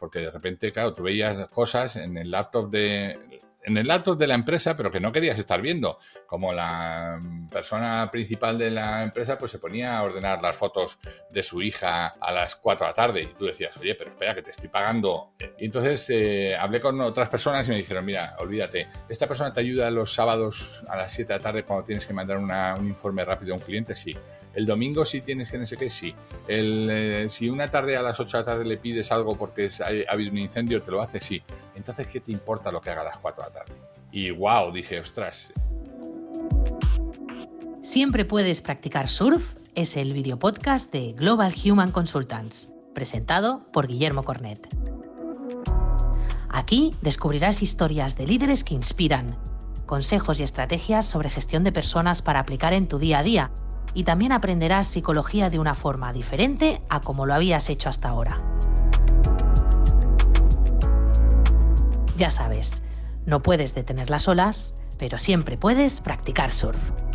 porque de repente, claro, tú veías cosas en el laptop de la empresa, pero que no querías estar viendo. Como la persona principal de la empresa, pues se ponía a ordenar las fotos de su hija a las 4 de la tarde. Y tú decías, oye, pero espera, que te estoy pagando. Y entonces hablé con otras personas y me dijeron, mira, olvídate, esta persona te ayuda los sábados a las 7 de la tarde cuando tienes que mandar un informe rápido a un cliente, sí. El domingo sí tienes que no sé qué, sí. Si una tarde a las 8 de la tarde le pides algo porque ha habido un incendio, te lo hace, sí. Entonces, ¿qué te importa lo que haga a las 4 de la tarde? Y wow, dije, ostras. Siempre puedes practicar surf es el videopodcast de Global Human Consultants, presentado por Guillermo Cornet. Aquí descubrirás historias de líderes que inspiran, consejos y estrategias sobre gestión de personas para aplicar en tu día a día, y también aprenderás psicología de una forma diferente a como lo habías hecho hasta ahora. Ya sabes, no puedes detener las olas, pero siempre puedes practicar surf.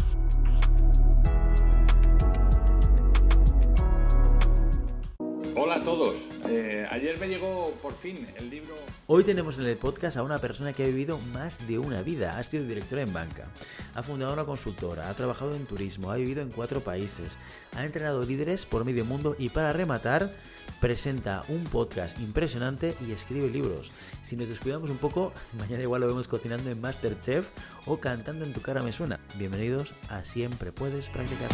Hola a todos. Ayer me llegó por fin el libro. Hoy tenemos en el podcast a una persona que ha vivido más de una vida. Ha sido directora en banca, ha fundado una consultora, ha trabajado en turismo, ha vivido en 4 países, ha entrenado líderes por medio mundo y, para rematar, presenta un podcast impresionante y escribe libros. Si nos descuidamos un poco, mañana igual lo vemos cocinando en MasterChef o cantando En tu cara me suena. Bienvenidos a Siempre puedes practicar.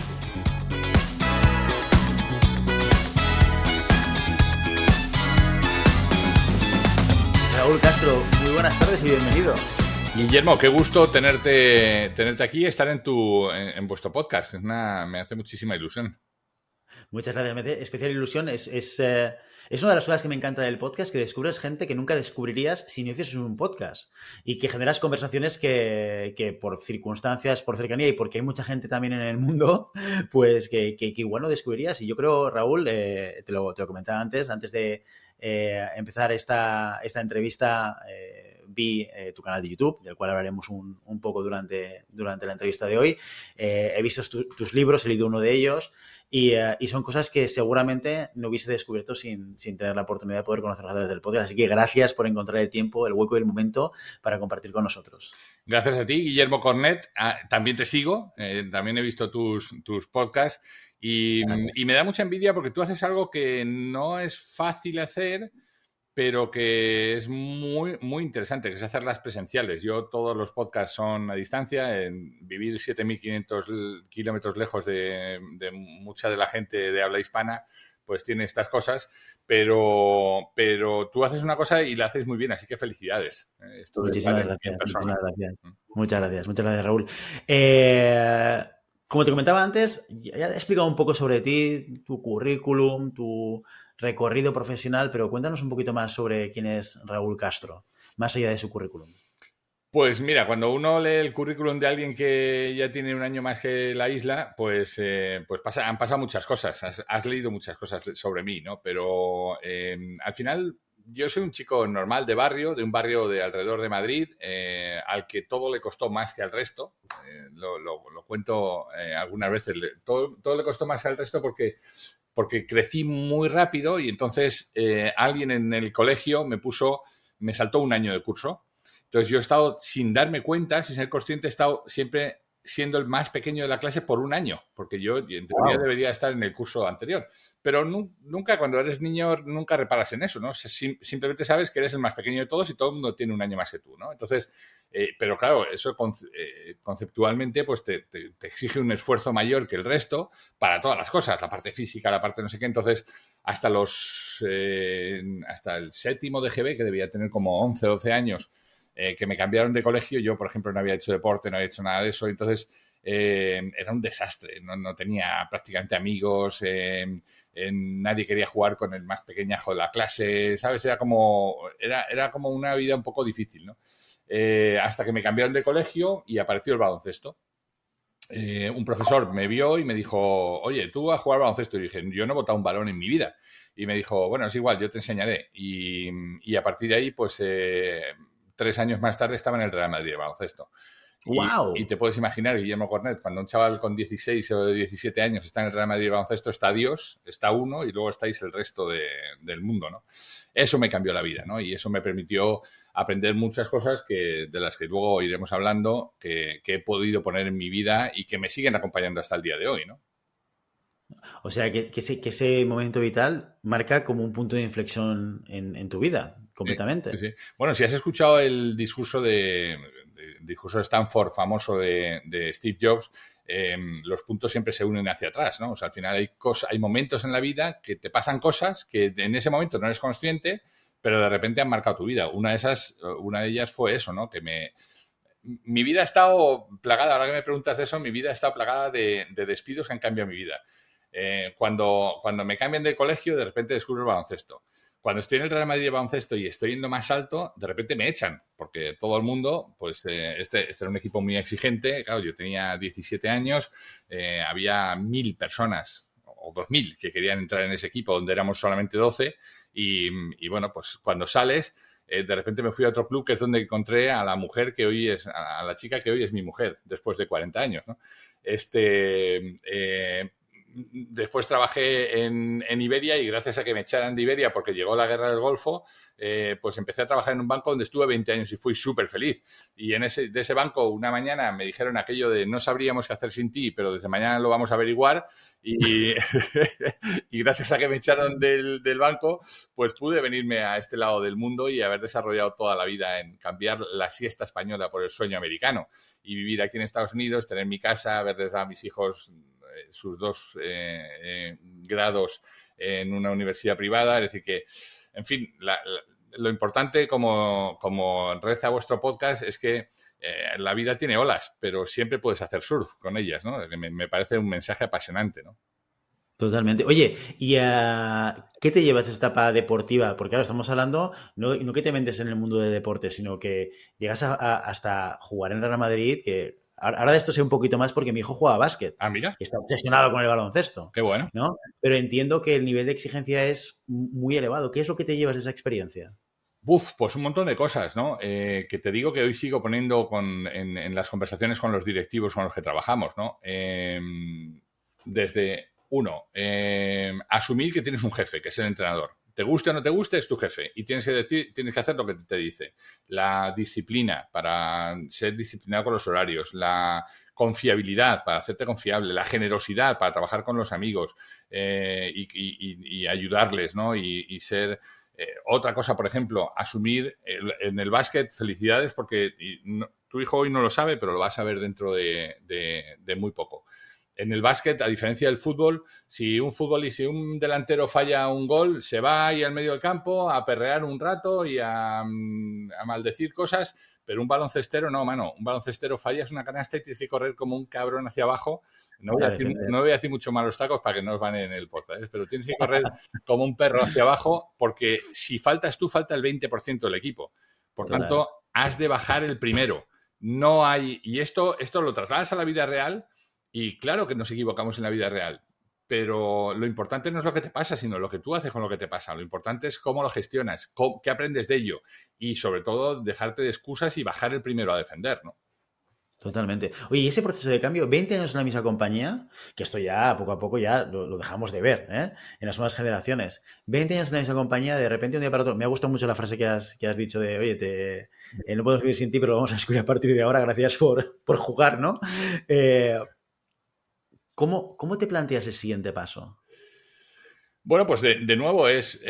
Raúl Castro, muy buenas tardes y bienvenido. Guillermo, qué gusto tenerte aquí y estar en vuestro podcast. Me hace muchísima ilusión. Muchas gracias, me hace especial ilusión. Es una de las cosas que me encanta del podcast, que descubres gente que nunca descubrirías si no hicieses un podcast y que generas conversaciones que por circunstancias, por cercanía y porque hay mucha gente también en el mundo, pues que igual no descubrirías. Y yo creo, Raúl, te lo comentaba antes de empezar esta entrevista, vi tu canal de YouTube, del cual hablaremos un poco durante la entrevista de hoy. He visto tus libros, he leído uno de ellos y son cosas que seguramente no hubiese descubierto sin tener la oportunidad de poder conocerlas a través del podcast. Así que gracias por encontrar el tiempo, el hueco y el momento para compartir con nosotros. Gracias a ti, Guillermo Cornet. También te sigo, también he visto tus podcasts y me da mucha envidia porque tú haces algo que no es fácil hacer, pero que es muy, muy interesante, que es hacerlas presenciales. Yo, todos los podcasts son a distancia, vivir 7.500 kilómetros lejos de mucha de la gente de habla hispana, pues tiene estas cosas, pero tú haces una cosa y la haces muy bien, así que felicidades. Muchísimas gracias. Muchas gracias, Raúl. Como te comentaba antes, ya he explicado un poco sobre ti, tu currículum, tu recorrido profesional, pero cuéntanos un poquito más sobre quién es Raúl Castro, más allá de su currículum. Pues mira, cuando uno lee el currículum de alguien que ya tiene un año más que la isla, pues han pasado muchas cosas. Has leído muchas cosas sobre mí, ¿no? Pero al final yo soy un chico normal de un barrio de alrededor de Madrid, al que todo le costó más que al resto. Lo cuento algunas veces. Todo le costó más que al resto porque crecí muy rápido y entonces alguien en el colegio me saltó un año de curso. Entonces yo he estado, sin darme cuenta, sin ser consciente, he estado siempre siendo el más pequeño de la clase por un año, porque yo en teoría debería estar en el curso anterior. Pero nunca, cuando eres niño, nunca reparas en eso, ¿no? Simplemente sabes que eres el más pequeño de todos y todo el mundo tiene un año más que tú, ¿no? Entonces, pero claro, eso conceptualmente pues te exige un esfuerzo mayor que el resto para todas las cosas, la parte física, la parte no sé qué. Entonces, hasta el 7º de GB, que debía tener como 11 o 12 años, que me cambiaron de colegio, yo, por ejemplo, no había hecho deporte, no había hecho nada de eso, entonces era un desastre, no tenía prácticamente amigos, nadie quería jugar con el más pequeñajo de la clase, ¿sabes? Era como una vida un poco difícil, ¿no? Hasta que me cambiaron de colegio y apareció el baloncesto. Un profesor me vio y me dijo, oye, ¿tú vas a jugar baloncesto? Y dije, yo no he botado un balón en mi vida. Y me dijo, bueno, es igual, yo te enseñaré. Y a partir de ahí, pues 3 años más tarde estaba en el Real Madrid de baloncesto. ¡Wow! Y te puedes imaginar, Guillermo Cornet, cuando un chaval con 16 o 17 años está en el Real Madrid de baloncesto, está Dios, está uno y luego estáis el resto del mundo, ¿no? Eso me cambió la vida, ¿no? Y eso me permitió aprender muchas cosas de las que luego iremos hablando, que he podido poner en mi vida y que me siguen acompañando hasta el día de hoy, ¿no? O sea, que ese momento vital marca como un punto de inflexión en tu vida, completamente. Sí, sí. Bueno, si has escuchado el discurso de Stanford famoso de Steve Jobs, los puntos siempre se unen hacia atrás, ¿no? O sea, al final hay momentos en la vida que te pasan cosas que en ese momento no eres consciente, pero de repente han marcado tu vida. Una de ellas fue eso, ¿no? Mi vida ha estado plagada, ahora que me preguntas de eso, mi vida ha estado plagada de despidos que han cambiado mi vida. Cuando me cambian de colegio, de repente descubro el baloncesto. Cuando estoy en el Real Madrid de baloncesto y estoy yendo más alto, de repente me echan, porque todo el mundo, pues este era un equipo muy exigente. Claro, yo tenía 17 años, había 1.000 personas o 2.000 que querían entrar en ese equipo, donde éramos solamente 12. Y bueno, pues cuando sales, de repente me fui a otro club, que es donde encontré a la mujer que hoy es, a la chica que hoy es mi mujer, después de 40 años, ¿no? Después trabajé en Iberia y gracias a que me echaran de Iberia porque llegó la guerra del Golfo, pues empecé a trabajar en un banco donde estuve 20 años y fui súper feliz. Y de ese banco una mañana me dijeron aquello de no sabríamos qué hacer sin ti, pero desde mañana lo vamos a averiguar. Y, y gracias a que me echaron del banco, pues pude venirme a este lado del mundo y haber desarrollado toda la vida en cambiar la siesta española por el sueño americano y vivir aquí en Estados Unidos, tener mi casa, verles a mis hijos sus 2 grados en una universidad privada. Es decir que, en fin, lo importante, como reza vuestro podcast, es que la vida tiene olas, pero siempre puedes hacer surf con ellas, ¿no? Me parece un mensaje apasionante, ¿no? Totalmente. Oye, ¿y qué te llevas de esta etapa deportiva? Porque ahora estamos hablando, no que te metes en el mundo de deporte, sino que llegas hasta jugar en Real Madrid, que ahora de esto sé un poquito más porque mi hijo juega a básquet. Ah, mira. Y está obsesionado con el baloncesto. Qué bueno. ¿No? Pero entiendo que el nivel de exigencia es muy elevado. ¿Qué es lo que te llevas de esa experiencia? Pues un montón de cosas, ¿no? Que te digo que hoy sigo poniendo en las conversaciones con los directivos con los que trabajamos, ¿no? Desde asumir que tienes un jefe, que es el entrenador. Te guste o no te guste, es tu jefe. Y tienes que hacer lo que te dice. La disciplina, para ser disciplinado con los horarios. La confiabilidad, para hacerte confiable. La generosidad, para trabajar con los amigos y ayudarles, ¿no? Y ser... otra cosa, por ejemplo, asumir en el básquet, felicidades, porque tu hijo hoy no lo sabe, pero lo va a saber dentro de muy poco. En el básquet, a diferencia del fútbol, si un delantero falla un gol, se va ahí al medio del campo a perrear un rato y a maldecir cosas, pero un baloncestero no, mano. Un baloncestero fallas una canasta y tienes que correr como un cabrón hacia abajo. No voy a decir mucho malos tacos para que no os van en el podcast, pero tienes que correr como un perro hacia abajo porque si faltas tú, falta el 20% del equipo. Por tanto, has de bajar el primero. No hay... Y esto lo trasladas a la vida real. Y claro que nos equivocamos en la vida real, pero lo importante no es lo que te pasa, sino lo que tú haces con lo que te pasa. Lo importante es cómo lo gestionas, qué aprendes de ello y, sobre todo, dejarte de excusas y bajar el primero a defender, ¿no? Totalmente. Oye, y ese proceso de cambio, 20 años en la misma compañía, que esto ya poco a poco ya lo dejamos de ver, ¿eh? En las nuevas generaciones. 20 años en la misma compañía, de repente un día para otro. Me ha gustado mucho la frase que has dicho de, oye, no podemos vivir sin ti, pero lo vamos a descubrir a partir de ahora. Gracias por jugar, ¿no? ¿Cómo te planteas el siguiente paso? Bueno, pues de nuevo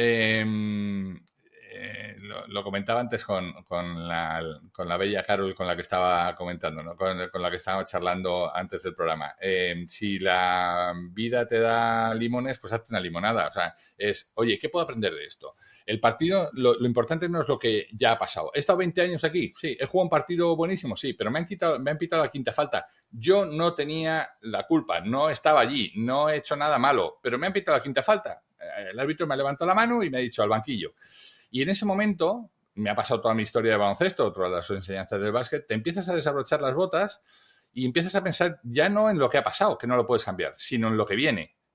lo comentaba antes con la bella Carol con la que estaba comentando, ¿no? Con la que estaba charlando antes del programa. Si la vida te da limones, pues hazte una limonada. O sea, oye, ¿qué puedo aprender de esto? El partido, lo importante no es lo que ya ha pasado. ¿He estado 20 años aquí? Sí. ¿He jugado un partido buenísimo? Sí. Pero me han pitado la quinta falta. Yo no tenía la culpa, no estaba allí, no he hecho nada malo, pero me han pitado la quinta falta. El árbitro me ha levantado la mano y me ha dicho al banquillo. Y en ese momento, me ha pasado toda mi historia de baloncesto, otra de las enseñanzas del básquet, te empiezas a desabrochar las botas y empiezas a pensar ya no en lo que ha pasado, que no lo puedes cambiar, sino en lo que viene.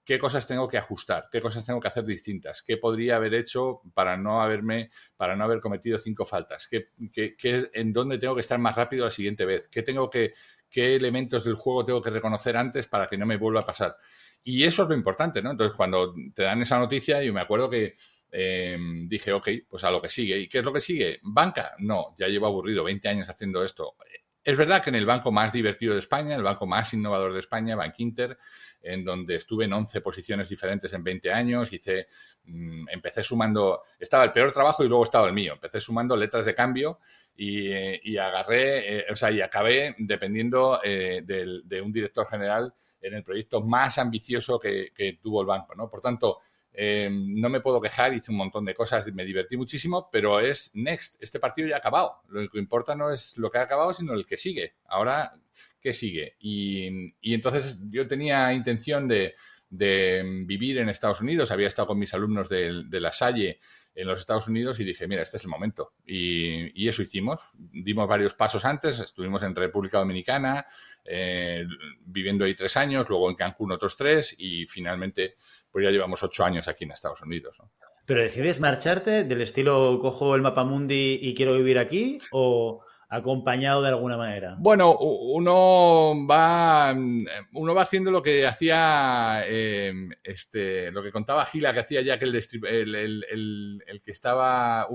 qué cosas tengo que ajustar, qué cosas tengo que hacer distintas, qué podría haber hecho para no haber cometido 5 faltas, en dónde tengo que estar más rápido la siguiente vez, qué elementos del juego tengo que reconocer antes para que no me vuelva a pasar. Y eso es lo importante, ¿no? Entonces, cuando te dan esa noticia, yo me acuerdo que dije, ok, pues a lo que sigue. ¿Y qué es lo que sigue? ¿Banca? No, ya llevo aburrido 20 años haciendo esto. Es verdad que en el banco más divertido de España, el banco más innovador de España, Bankinter, en donde estuve en 11 posiciones diferentes en 20 años, empecé sumando, estaba el peor trabajo y luego estaba el mío, empecé sumando letras de cambio y agarré, y acabé dependiendo de un director general en el proyecto más ambicioso que tuvo el banco, ¿no? Por tanto, no me puedo quejar, hice un montón de cosas, me divertí muchísimo, pero es next, este partido ya ha acabado. Lo que importa no es lo que ha acabado, sino el que sigue. Ahora, ¿qué sigue? Y entonces yo tenía intención de vivir en Estados Unidos, había estado con mis alumnos de La Salle en los Estados Unidos y dije, mira, este es el momento. Y eso hicimos. Dimos varios pasos antes, estuvimos en República Dominicana, viviendo ahí 3 años, luego en Cancún otros 3 y finalmente pues ya llevamos 8 años aquí en Estados Unidos, ¿no? ¿Pero decides marcharte del estilo cojo el mapamundi y quiero vivir aquí o acompañado de alguna manera? Bueno, uno va haciendo lo que hacía lo que contaba Gila, que hacía Jack el que estaba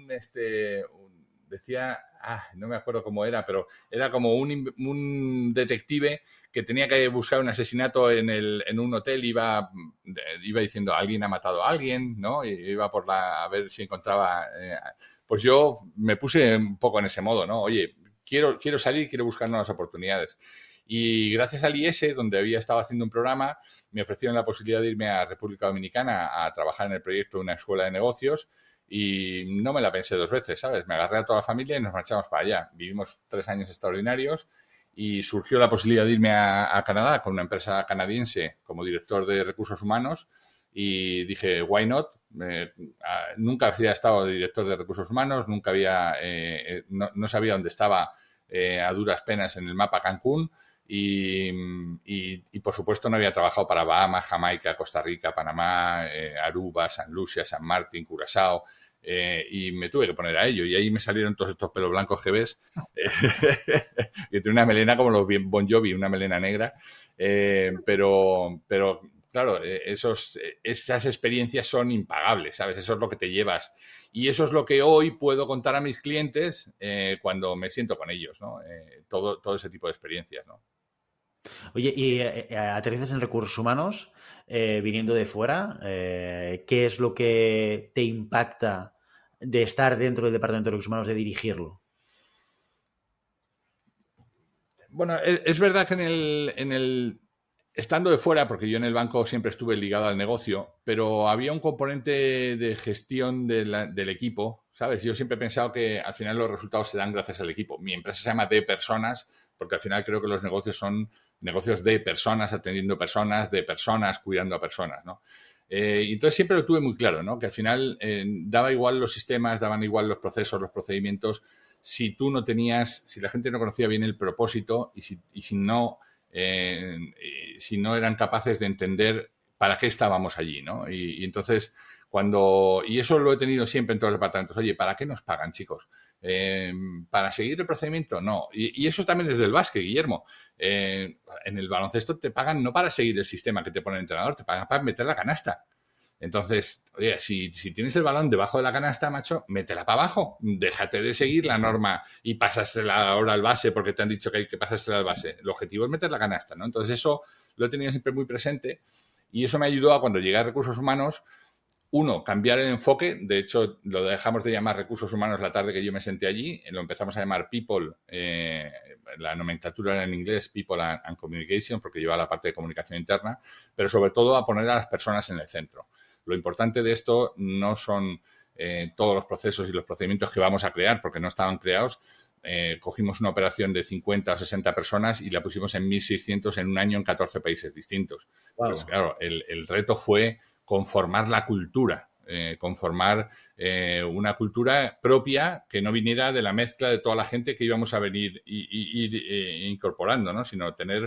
decía, no me acuerdo cómo era, pero era como un detective que tenía que buscar un asesinato en un hotel, iba diciendo alguien ha matado a alguien, ¿no? Y iba a ver si encontraba. Pues yo me puse un poco en ese modo, ¿no? Oye, quiero salir, quiero buscar nuevas oportunidades. Y gracias al IES, donde había estado haciendo un programa, me ofrecieron la posibilidad de irme a República Dominicana a trabajar en el proyecto de una escuela de negocios y no me la pensé 2 veces, ¿sabes? Me agarré a toda la familia y nos marchamos para allá. Vivimos 3 años extraordinarios y surgió la posibilidad de irme a Canadá con una empresa canadiense como director de recursos humanos y dije, why not? Nunca había estado de director de recursos humanos, nunca había, no sabía dónde estaba a duras penas en el mapa Cancún y por supuesto no había trabajado para Bahamas, Jamaica, Costa Rica, Panamá, Aruba, San Lucia, San Martín, Curazao. Y me tuve que poner a ello y ahí me salieron todos estos pelos blancos que ves que tiene una melena como los Bon Jovi, una melena negra, pero claro, esas experiencias son impagables, ¿sabes? Eso es lo que te llevas y eso es lo que hoy puedo contar a mis clientes cuando me siento con ellos, ¿no? Todo ese tipo de experiencias, ¿no? Oye, y aterrizas en recursos humanos viniendo de fuera. ¿Qué es lo que te impacta de estar dentro del departamento de recursos humanos, de dirigirlo? Bueno, es verdad que estando de fuera, porque yo en el banco siempre estuve ligado al negocio, pero había un componente de gestión del equipo, ¿sabes? Yo siempre he pensado que al final los resultados se dan gracias al equipo. Mi empresa se llama De Personas, porque al final creo que los negocios son negocios de personas, atendiendo personas, de personas, cuidando a personas, ¿no? Entonces siempre lo tuve muy claro, ¿no? Que al final daba igual los sistemas, daban igual los procesos, los procedimientos, si la gente no conocía bien el propósito y si no eran capaces de entender para qué estábamos allí, ¿no? Y entonces, y eso lo he tenido siempre en todos los departamentos. Oye, ¿para qué nos pagan, chicos? ¿Para seguir el procedimiento? No. Y eso también es del básquet, Guillermo. En el baloncesto te pagan no para seguir el sistema que te pone el entrenador, te pagan para meter la canasta. Entonces, oye, si tienes el balón debajo de la canasta, macho, métela para abajo. Déjate de seguir la norma y pásasela ahora al base porque te han dicho que hay que pasársela al base. El objetivo es meter la canasta, ¿no? Entonces, eso lo he tenido siempre muy presente y eso me ayudó a cuando llegué a recursos humanos, cambiar el enfoque. De hecho, lo dejamos de llamar recursos humanos la tarde que yo me senté allí. Lo empezamos a llamar People. La nomenclatura era en inglés, People and Communication, porque lleva la parte de comunicación interna, pero sobre todo a poner a las personas en el centro. Lo importante de esto no son todos los procesos y los procedimientos que vamos a crear, porque no estaban creados. Cogimos una operación de 50 o 60 personas y la pusimos en 1.600 en un año en 14 países distintos. Wow. Pues claro, el reto fue conformar la cultura, conformar una cultura propia que no viniera de la mezcla de toda la gente que íbamos a venir ir incorporando, ¿no? Sino tener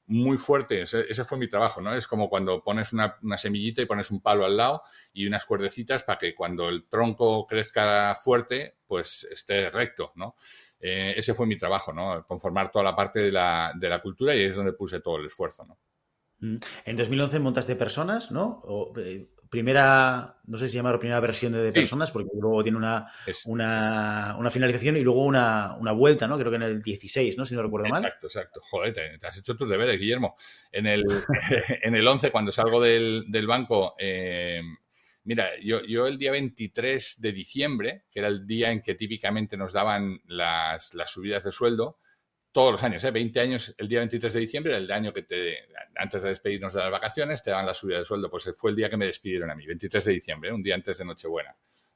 muy fuerte. Ese fue mi trabajo, ¿no? Es como cuando pones una semillita y pones un palo al lado y unas cuerdecitas para que cuando el tronco crezca fuerte, pues esté recto, ¿no? Ese fue mi trabajo, ¿no? Conformar toda la parte de la cultura, y es donde puse todo el esfuerzo, ¿no? En 2011 montaste Personas, ¿no? Primera, no sé si llamarlo primera versión de Sí. Personas, porque luego tiene una finalización y luego una vuelta, ¿no? Creo que en el 16, ¿no? Si no recuerdo mal. Exacto. Joder, te has hecho tus deberes, Guillermo. En el 11, cuando salgo del banco, mira, yo el día 23 de diciembre, que era el día en que típicamente nos daban las subidas de sueldo, todos los años, 20 años, el día 23 de diciembre, el año que antes de despedirnos de las vacaciones, te daban la subida de sueldo. Pues fue el día que me despidieron a mí, 23 de diciembre, un día antes de Nochebuena.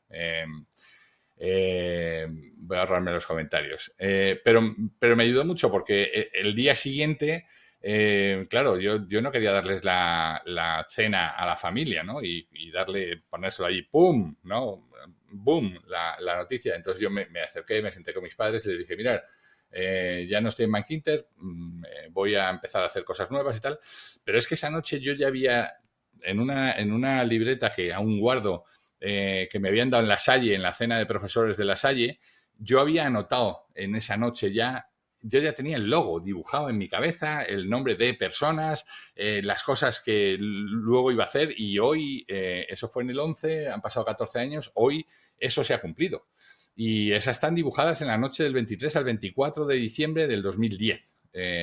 Voy a ahorrarme los comentarios. Pero me ayudó mucho porque el día siguiente, claro, yo no quería darles la cena a la familia, ¿no? Y ponérselo ahí, ¡pum!, ¿no? ¡Boom!, la noticia. Entonces yo me acerqué, me senté con mis padres y les dije, mirad, ya no estoy en Bankinter, voy a empezar a hacer cosas nuevas y tal. Pero es que esa noche yo ya había, en una libreta que aún guardo, que me habían dado en La Salle, en la cena de profesores de La Salle, yo había anotado en esa noche yo ya tenía el logo dibujado en mi cabeza, el nombre de Personas, las cosas que luego iba a hacer, y hoy, eso fue en el 11, han pasado 14 años, hoy eso se ha cumplido. Y esas están dibujadas en la noche del 23 al 24 de diciembre del 2010.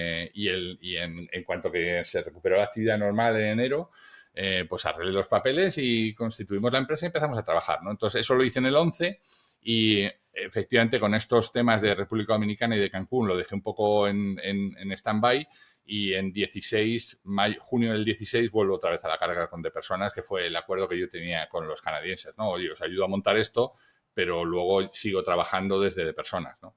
Y en cuanto que se recuperó la actividad normal en enero, pues arreglé los papeles y constituimos la empresa y empezamos a trabajar, ¿no? Entonces, eso lo hice en el 11 y efectivamente con estos temas de República Dominicana y de Cancún lo dejé un poco en stand-by, y en junio del 16 vuelvo otra vez a la carga con De Personas, que fue el acuerdo que yo tenía con los canadienses, ¿no? Oye, os ayudo a montar esto, pero luego sigo trabajando desde De Personas, ¿no?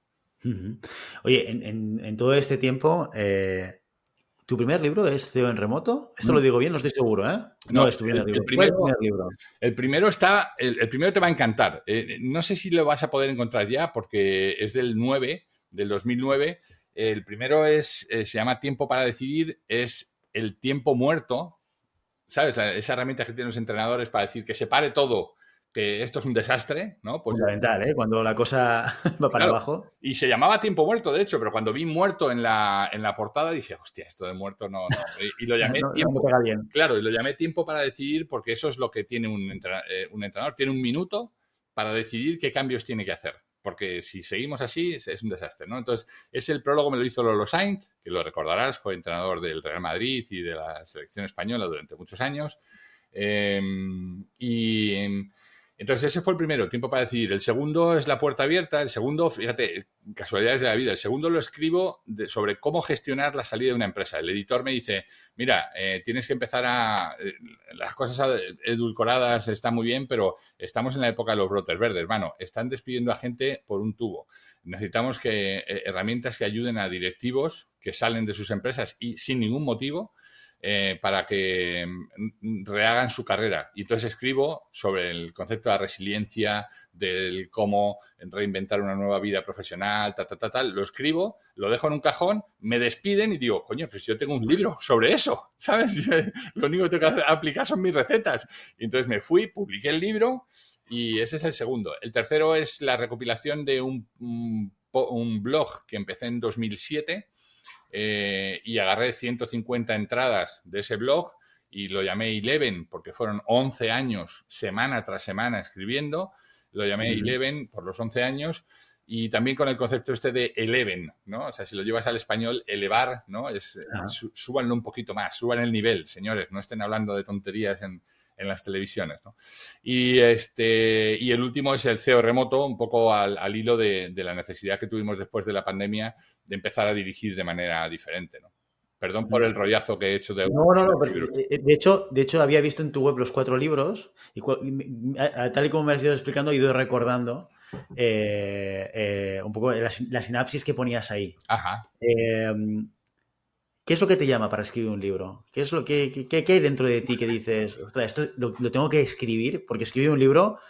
Oye, en todo este tiempo, ¿tu primer libro es CEO en Remoto? Esto lo digo bien, no estoy seguro, ¿eh? No es tu primer libro. ¿Cuál es tu primer libro? El primero te va a encantar. No sé si lo vas a poder encontrar ya, porque es del 2009. El primero se llama Tiempo para Decidir, es el tiempo muerto, ¿sabes? Esa herramienta que tienen los entrenadores para decir que se pare todo, que esto es un desastre, ¿no? Pues fundamental, ¿eh? Cuando la cosa va para abajo. Y se llamaba Tiempo Muerto, de hecho, pero cuando vi muerto en la portada dije, hostia, esto de muerto no. Y lo llamé Tiempo. No pega bien. Claro, y lo llamé Tiempo para Decidir porque eso es lo que tiene un entrenador. Tiene un minuto para decidir qué cambios tiene que hacer. Porque si seguimos así, es un desastre, ¿no? Entonces, el prólogo me lo hizo Lolo Sainz, que lo recordarás, fue entrenador del Real Madrid y de la selección española durante muchos años. Entonces ese fue el primero, Tiempo para Decidir. El segundo es La Puerta Abierta. El segundo, fíjate, casualidades de la vida. El segundo lo escribo sobre cómo gestionar la salida de una empresa. El editor me dice, mira, tienes que empezar las cosas edulcoradas están muy bien, pero estamos en la época de los brotes verdes. Bueno, están despidiendo a gente por un tubo. Necesitamos herramientas que ayuden a directivos que salen de sus empresas y sin ningún motivo, para que rehagan su carrera. Y entonces escribo sobre el concepto de la resiliencia, del cómo reinventar una nueva vida profesional, tal. Lo escribo, lo dejo en un cajón, me despiden y digo, coño, pues yo tengo un libro sobre eso, ¿sabes? Lo único que tengo que aplicar son mis recetas. Y entonces me fui, publiqué el libro y ese es el segundo. El tercero es la recopilación de un blog que empecé en 2007, y agarré 150 entradas de ese blog y lo llamé Eleven porque fueron 11 años, semana tras semana escribiendo. Lo llamé Eleven por los 11 años, y también con el concepto de Eleven, ¿no? O sea, si lo llevas al español, elevar, ¿no? Súbanlo un poquito más, suban el nivel, señores, no estén hablando de tonterías en las televisiones, ¿no? Y el último es el CEO Remoto, un poco al hilo de la necesidad que tuvimos después de la pandemia de empezar a dirigir de manera diferente, ¿no? Perdón por el rollazo que he hecho de... No. De hecho, había visto en tu web los 4 libros y tal y como me has ido explicando, he ido recordando un poco la sinapsis que ponías ahí. Ajá. ¿Qué es lo que te llama para escribir un libro? ¿Qué es lo que hay dentro de ti que dices, esto lo tengo que escribir? Porque escribir un libro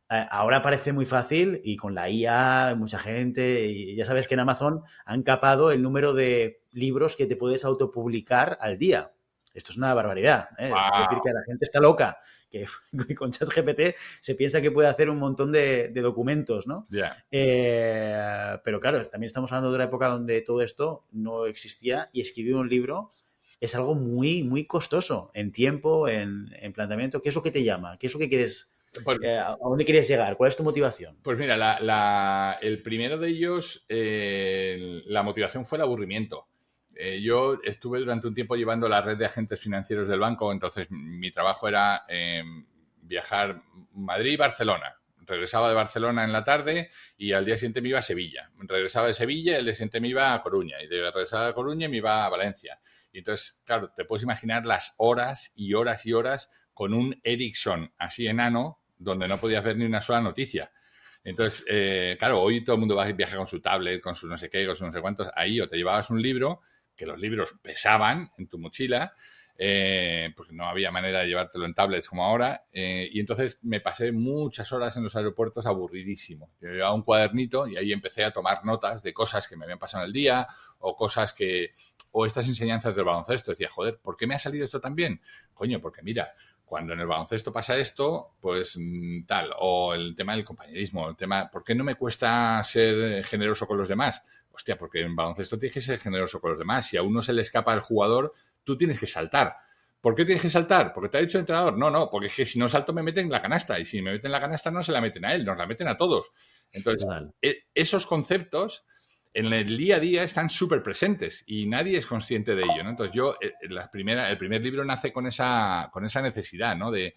ahora parece muy fácil y con la IA, mucha gente, y ya sabes que en Amazon han capado el número de libros que te puedes autopublicar al día. Esto es una barbaridad, ¿eh? Wow. Es decir, que la gente está loca, que con ChatGPT se piensa que puede hacer un montón de documentos, ¿no? Yeah. Pero claro, también estamos hablando de una época donde todo esto no existía y escribir un libro es algo muy, muy costoso en tiempo, en planteamiento. ¿Qué es lo que te llama? ¿Qué es lo que quieres? Pues, ¿A dónde quieres llegar? ¿Cuál es tu motivación? pues mira, el primero de ellos, la motivación fue el aburrimiento. Yo estuve durante un tiempo llevando la red de agentes financieros del banco, entonces mi trabajo era viajar Madrid-Barcelona. Regresaba de Barcelona en la tarde y al día siguiente me iba a Sevilla. Regresaba de Sevilla y al día siguiente me iba a Coruña. Y regresaba de Coruña y me iba a Valencia. Y entonces, claro, te puedes imaginar las horas y horas y horas con un Ericsson así enano donde no podías ver ni una sola noticia. Entonces, claro, hoy todo el mundo viaja con su tablet, con su no sé qué, con su no sé cuántos. Ahí o te llevabas un libro, que los libros pesaban en tu mochila, porque no había manera de llevártelo en tablets como ahora, y entonces me pasé muchas horas en los aeropuertos aburridísimo. Yo llevaba un cuadernito y ahí empecé a tomar notas de cosas que me habían pasado en el día o cosas que... o estas enseñanzas del baloncesto. Decía, joder, ¿por qué me ha salido esto tan bien? Coño, porque mira, cuando en el baloncesto pasa esto, pues tal, o el tema del compañerismo, el tema, ¿por qué no me cuesta ser generoso con los demás? Hostia, porque en baloncesto tienes que ser generoso con los demás. Si a uno se le escapa el jugador, tú tienes que saltar. ¿Por qué tienes que saltar? ¿Porque te ha dicho el entrenador? No, porque es que si no salto me meten en la canasta. Y si me meten en la canasta no se la meten a él, nos la meten a todos. Entonces, esos conceptos en el día a día están súper presentes y nadie es consciente de ello, ¿no? Entonces yo, el primer libro nace con esa necesidad, ¿no? De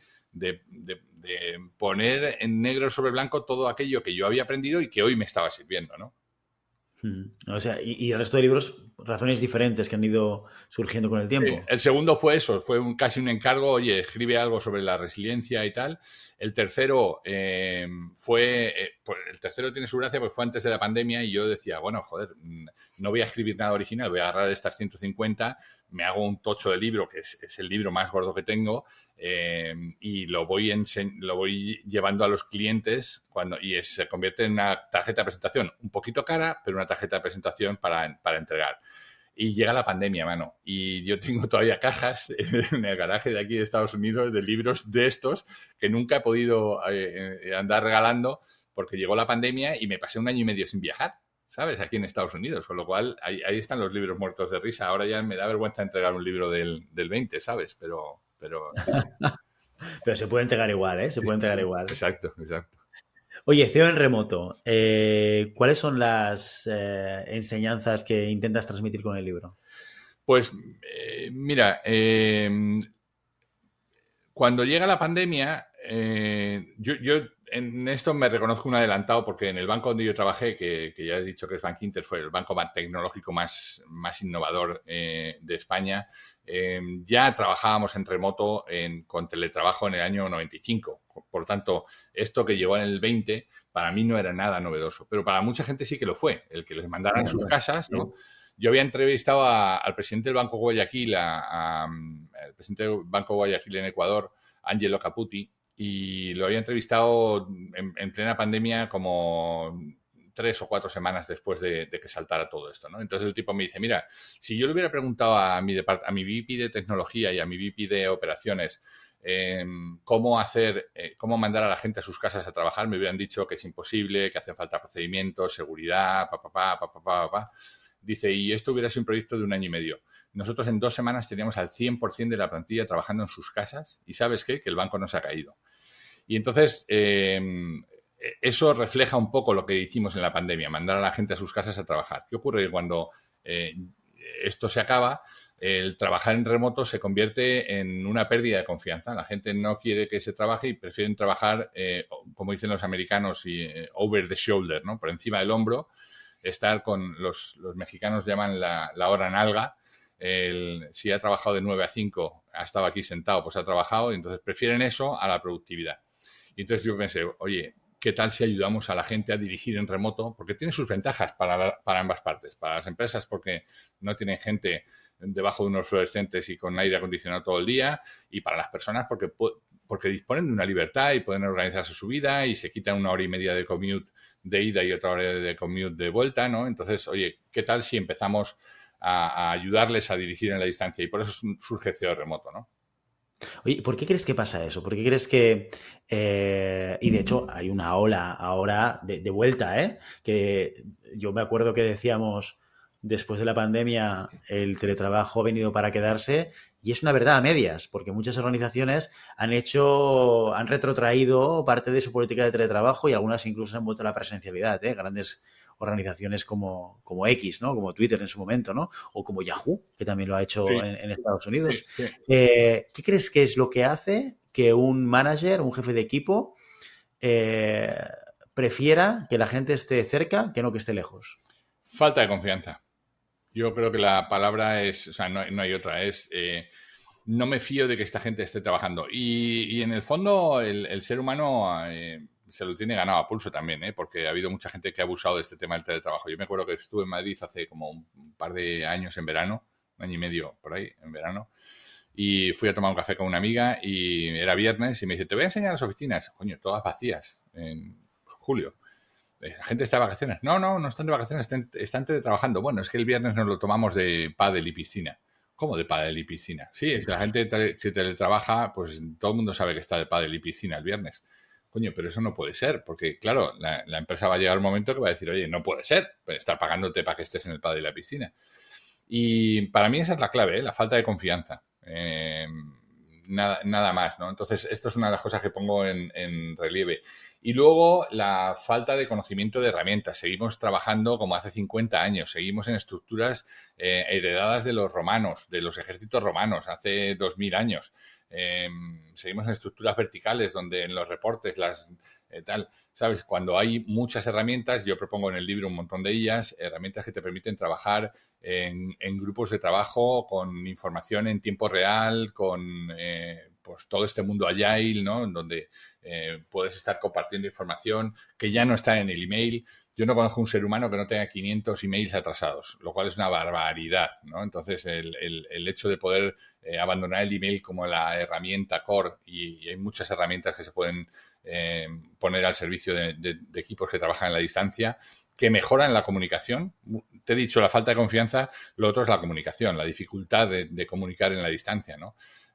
poner en negro sobre blanco todo aquello que yo había aprendido y que hoy me estaba sirviendo, ¿no? O sea, y el resto de libros, razones diferentes que han ido surgiendo con el tiempo. Sí, el segundo fue eso, fue casi un encargo, oye, escribe algo sobre la resiliencia y tal. El tercero pues el tercero tiene su gracia porque fue antes de la pandemia y yo decía, bueno, joder, no voy a escribir nada original, voy a agarrar estas 150, me hago un tocho de libro, que es el libro más gordo que tengo, y lo voy llevando a los clientes se convierte en una tarjeta de presentación un poquito cara, pero una tarjeta de presentación para entregar. Y llega la pandemia, mano. Y yo tengo todavía cajas en el garaje de aquí de Estados Unidos de libros de estos que nunca he podido andar regalando porque llegó la pandemia y me pasé 1 año y medio sin viajar, ¿sabes? Aquí en Estados Unidos. Con lo cual, ahí están los libros muertos de risa. Ahora ya me da vergüenza entregar un libro del 20, ¿sabes? Pero se puede entregar igual, ¿eh? Se puede entregar igual. Exacto. Oye, CEO en remoto, ¿cuáles son las enseñanzas que intentas transmitir con el libro? Pues, mira, cuando llega la pandemia, yo en esto me reconozco un adelantado porque en el banco donde yo trabajé, que ya he dicho que es Bankinter, fue el banco tecnológico más innovador de España, ya trabajábamos en remoto con teletrabajo en el año 95. Por tanto, esto que llegó en el 20 para mí no era nada novedoso, pero para mucha gente sí que lo fue, el que les mandaran sus casas, ¿no? Yo había entrevistado al presidente del Banco Guayaquil, al presidente del Banco Guayaquil en Ecuador, Angelo Caputi, y lo había entrevistado en plena pandemia como 3 o 4 semanas después de que saltara todo esto, ¿no? Entonces el tipo me dice, mira, si yo le hubiera preguntado a mi VP de tecnología y a mi VP de operaciones cómo mandar a la gente a sus casas a trabajar, me hubieran dicho que es imposible, que hacen falta procedimientos, seguridad, Dice, y esto hubiera sido un proyecto de 1 año y medio. Nosotros en 2 semanas teníamos al 100% de la plantilla trabajando en sus casas y ¿sabes qué? Que el banco no se ha caído. Y entonces eso refleja un poco lo que hicimos en la pandemia, mandar a la gente a sus casas a trabajar. ¿Qué ocurre cuando esto se acaba? El trabajar en remoto se convierte en una pérdida de confianza. La gente no quiere que se trabaje y prefieren trabajar, como dicen los americanos, over the shoulder, ¿no? Por encima del hombro. Estar con los mexicanos llaman la hora nalga. Si ha trabajado de 9 a 5, ha estado aquí sentado, pues ha trabajado. Y entonces prefieren eso a la productividad. Y entonces yo pensé, oye, ¿qué tal si ayudamos a la gente a dirigir en remoto? Porque tiene sus ventajas para ambas partes. Para las empresas porque no tienen gente debajo de unos fluorescentes y con aire acondicionado todo el día. Y para las personas porque porque disponen de una libertad y pueden organizarse su vida y se quitan 1 hora y media de commute de ida y 1 hora de commute de vuelta, ¿no? Entonces, oye, ¿qué tal si empezamos a ayudarles a dirigir en la distancia? Y por eso surge CEO Remoto, ¿no? Oye, ¿por qué crees que pasa eso? ¿Por qué crees que... y de hecho hay una ola ahora de vuelta, ¿eh? Que yo me acuerdo que decíamos, después de la pandemia, el teletrabajo ha venido para quedarse y es una verdad a medias, porque muchas organizaciones han retrotraído parte de su política de teletrabajo y algunas incluso han vuelto a la presencialidad, ¿eh? Grandes organizaciones como X, ¿no? Como Twitter en su momento, ¿no? O como Yahoo, que también lo ha hecho Sí, en Estados Unidos. sí. ¿Qué crees que es lo que hace que un manager, un jefe de equipo, prefiera que la gente esté cerca que no que esté lejos? Falta de confianza. Yo creo que la palabra es, o sea, no hay otra, es no me fío de que esta gente esté trabajando. Y en el fondo el ser humano se lo tiene ganado a pulso también, porque ha habido mucha gente que ha abusado de este tema del teletrabajo. Yo me acuerdo que estuve en Madrid hace como un par de años en verano, 1 año y medio por ahí, en verano, y fui a tomar un café con una amiga y era viernes y me dice, te voy a enseñar las oficinas. Coño, todas vacías en julio. La gente está de vacaciones. No están de vacaciones, están teletrabajando. Bueno, es que el viernes nos lo tomamos de pádel y piscina. ¿Cómo de pádel y piscina? Sí, es que la gente que teletrabaja, pues todo el mundo sabe que está de pádel y piscina el viernes. Coño, pero eso no puede ser, porque claro, la empresa va a llegar un momento que va a decir, oye, no puede ser, estar pagándote para que estés en el pádel y la piscina. Y para mí esa es la clave, la falta de confianza. Nada más, ¿no? Entonces, esto es una de las cosas que pongo en relieve. Y luego la falta de conocimiento de herramientas. Seguimos trabajando como hace 50 años, seguimos en estructuras heredadas de los romanos, de los ejércitos romanos, hace 2000 años. Seguimos en estructuras verticales donde en los reportes tal, ¿sabes? Cuando hay muchas herramientas, yo propongo en el libro un montón de ellas, herramientas que te permiten trabajar en grupos de trabajo con información en tiempo real, con pues todo este mundo agile, ¿no? En donde puedes estar compartiendo información que ya no está en el email. Yo no conozco un ser humano que no tenga 500 emails atrasados, lo cual es una barbaridad, ¿no? Entonces, el hecho de poder abandonar el email como la herramienta core, y hay muchas herramientas que se pueden poner al servicio de equipos que trabajan en la distancia, que mejoran la comunicación. Te he dicho la falta de confianza, lo otro es la comunicación, la dificultad de comunicar en la distancia, ¿no?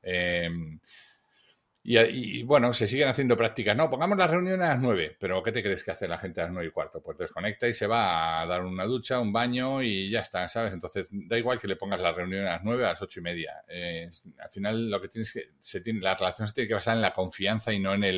Y bueno, se siguen haciendo prácticas. No, pongamos la reunión a las 9, pero ¿qué te crees que hace la gente a las 9:15? Pues desconecta y se va a dar una ducha, un baño y ya está, ¿sabes? Entonces, da igual que le pongas la reunión a las 9 a las 8:30. Al final, lo que tienes que la relación se tiene que basar en la confianza y no en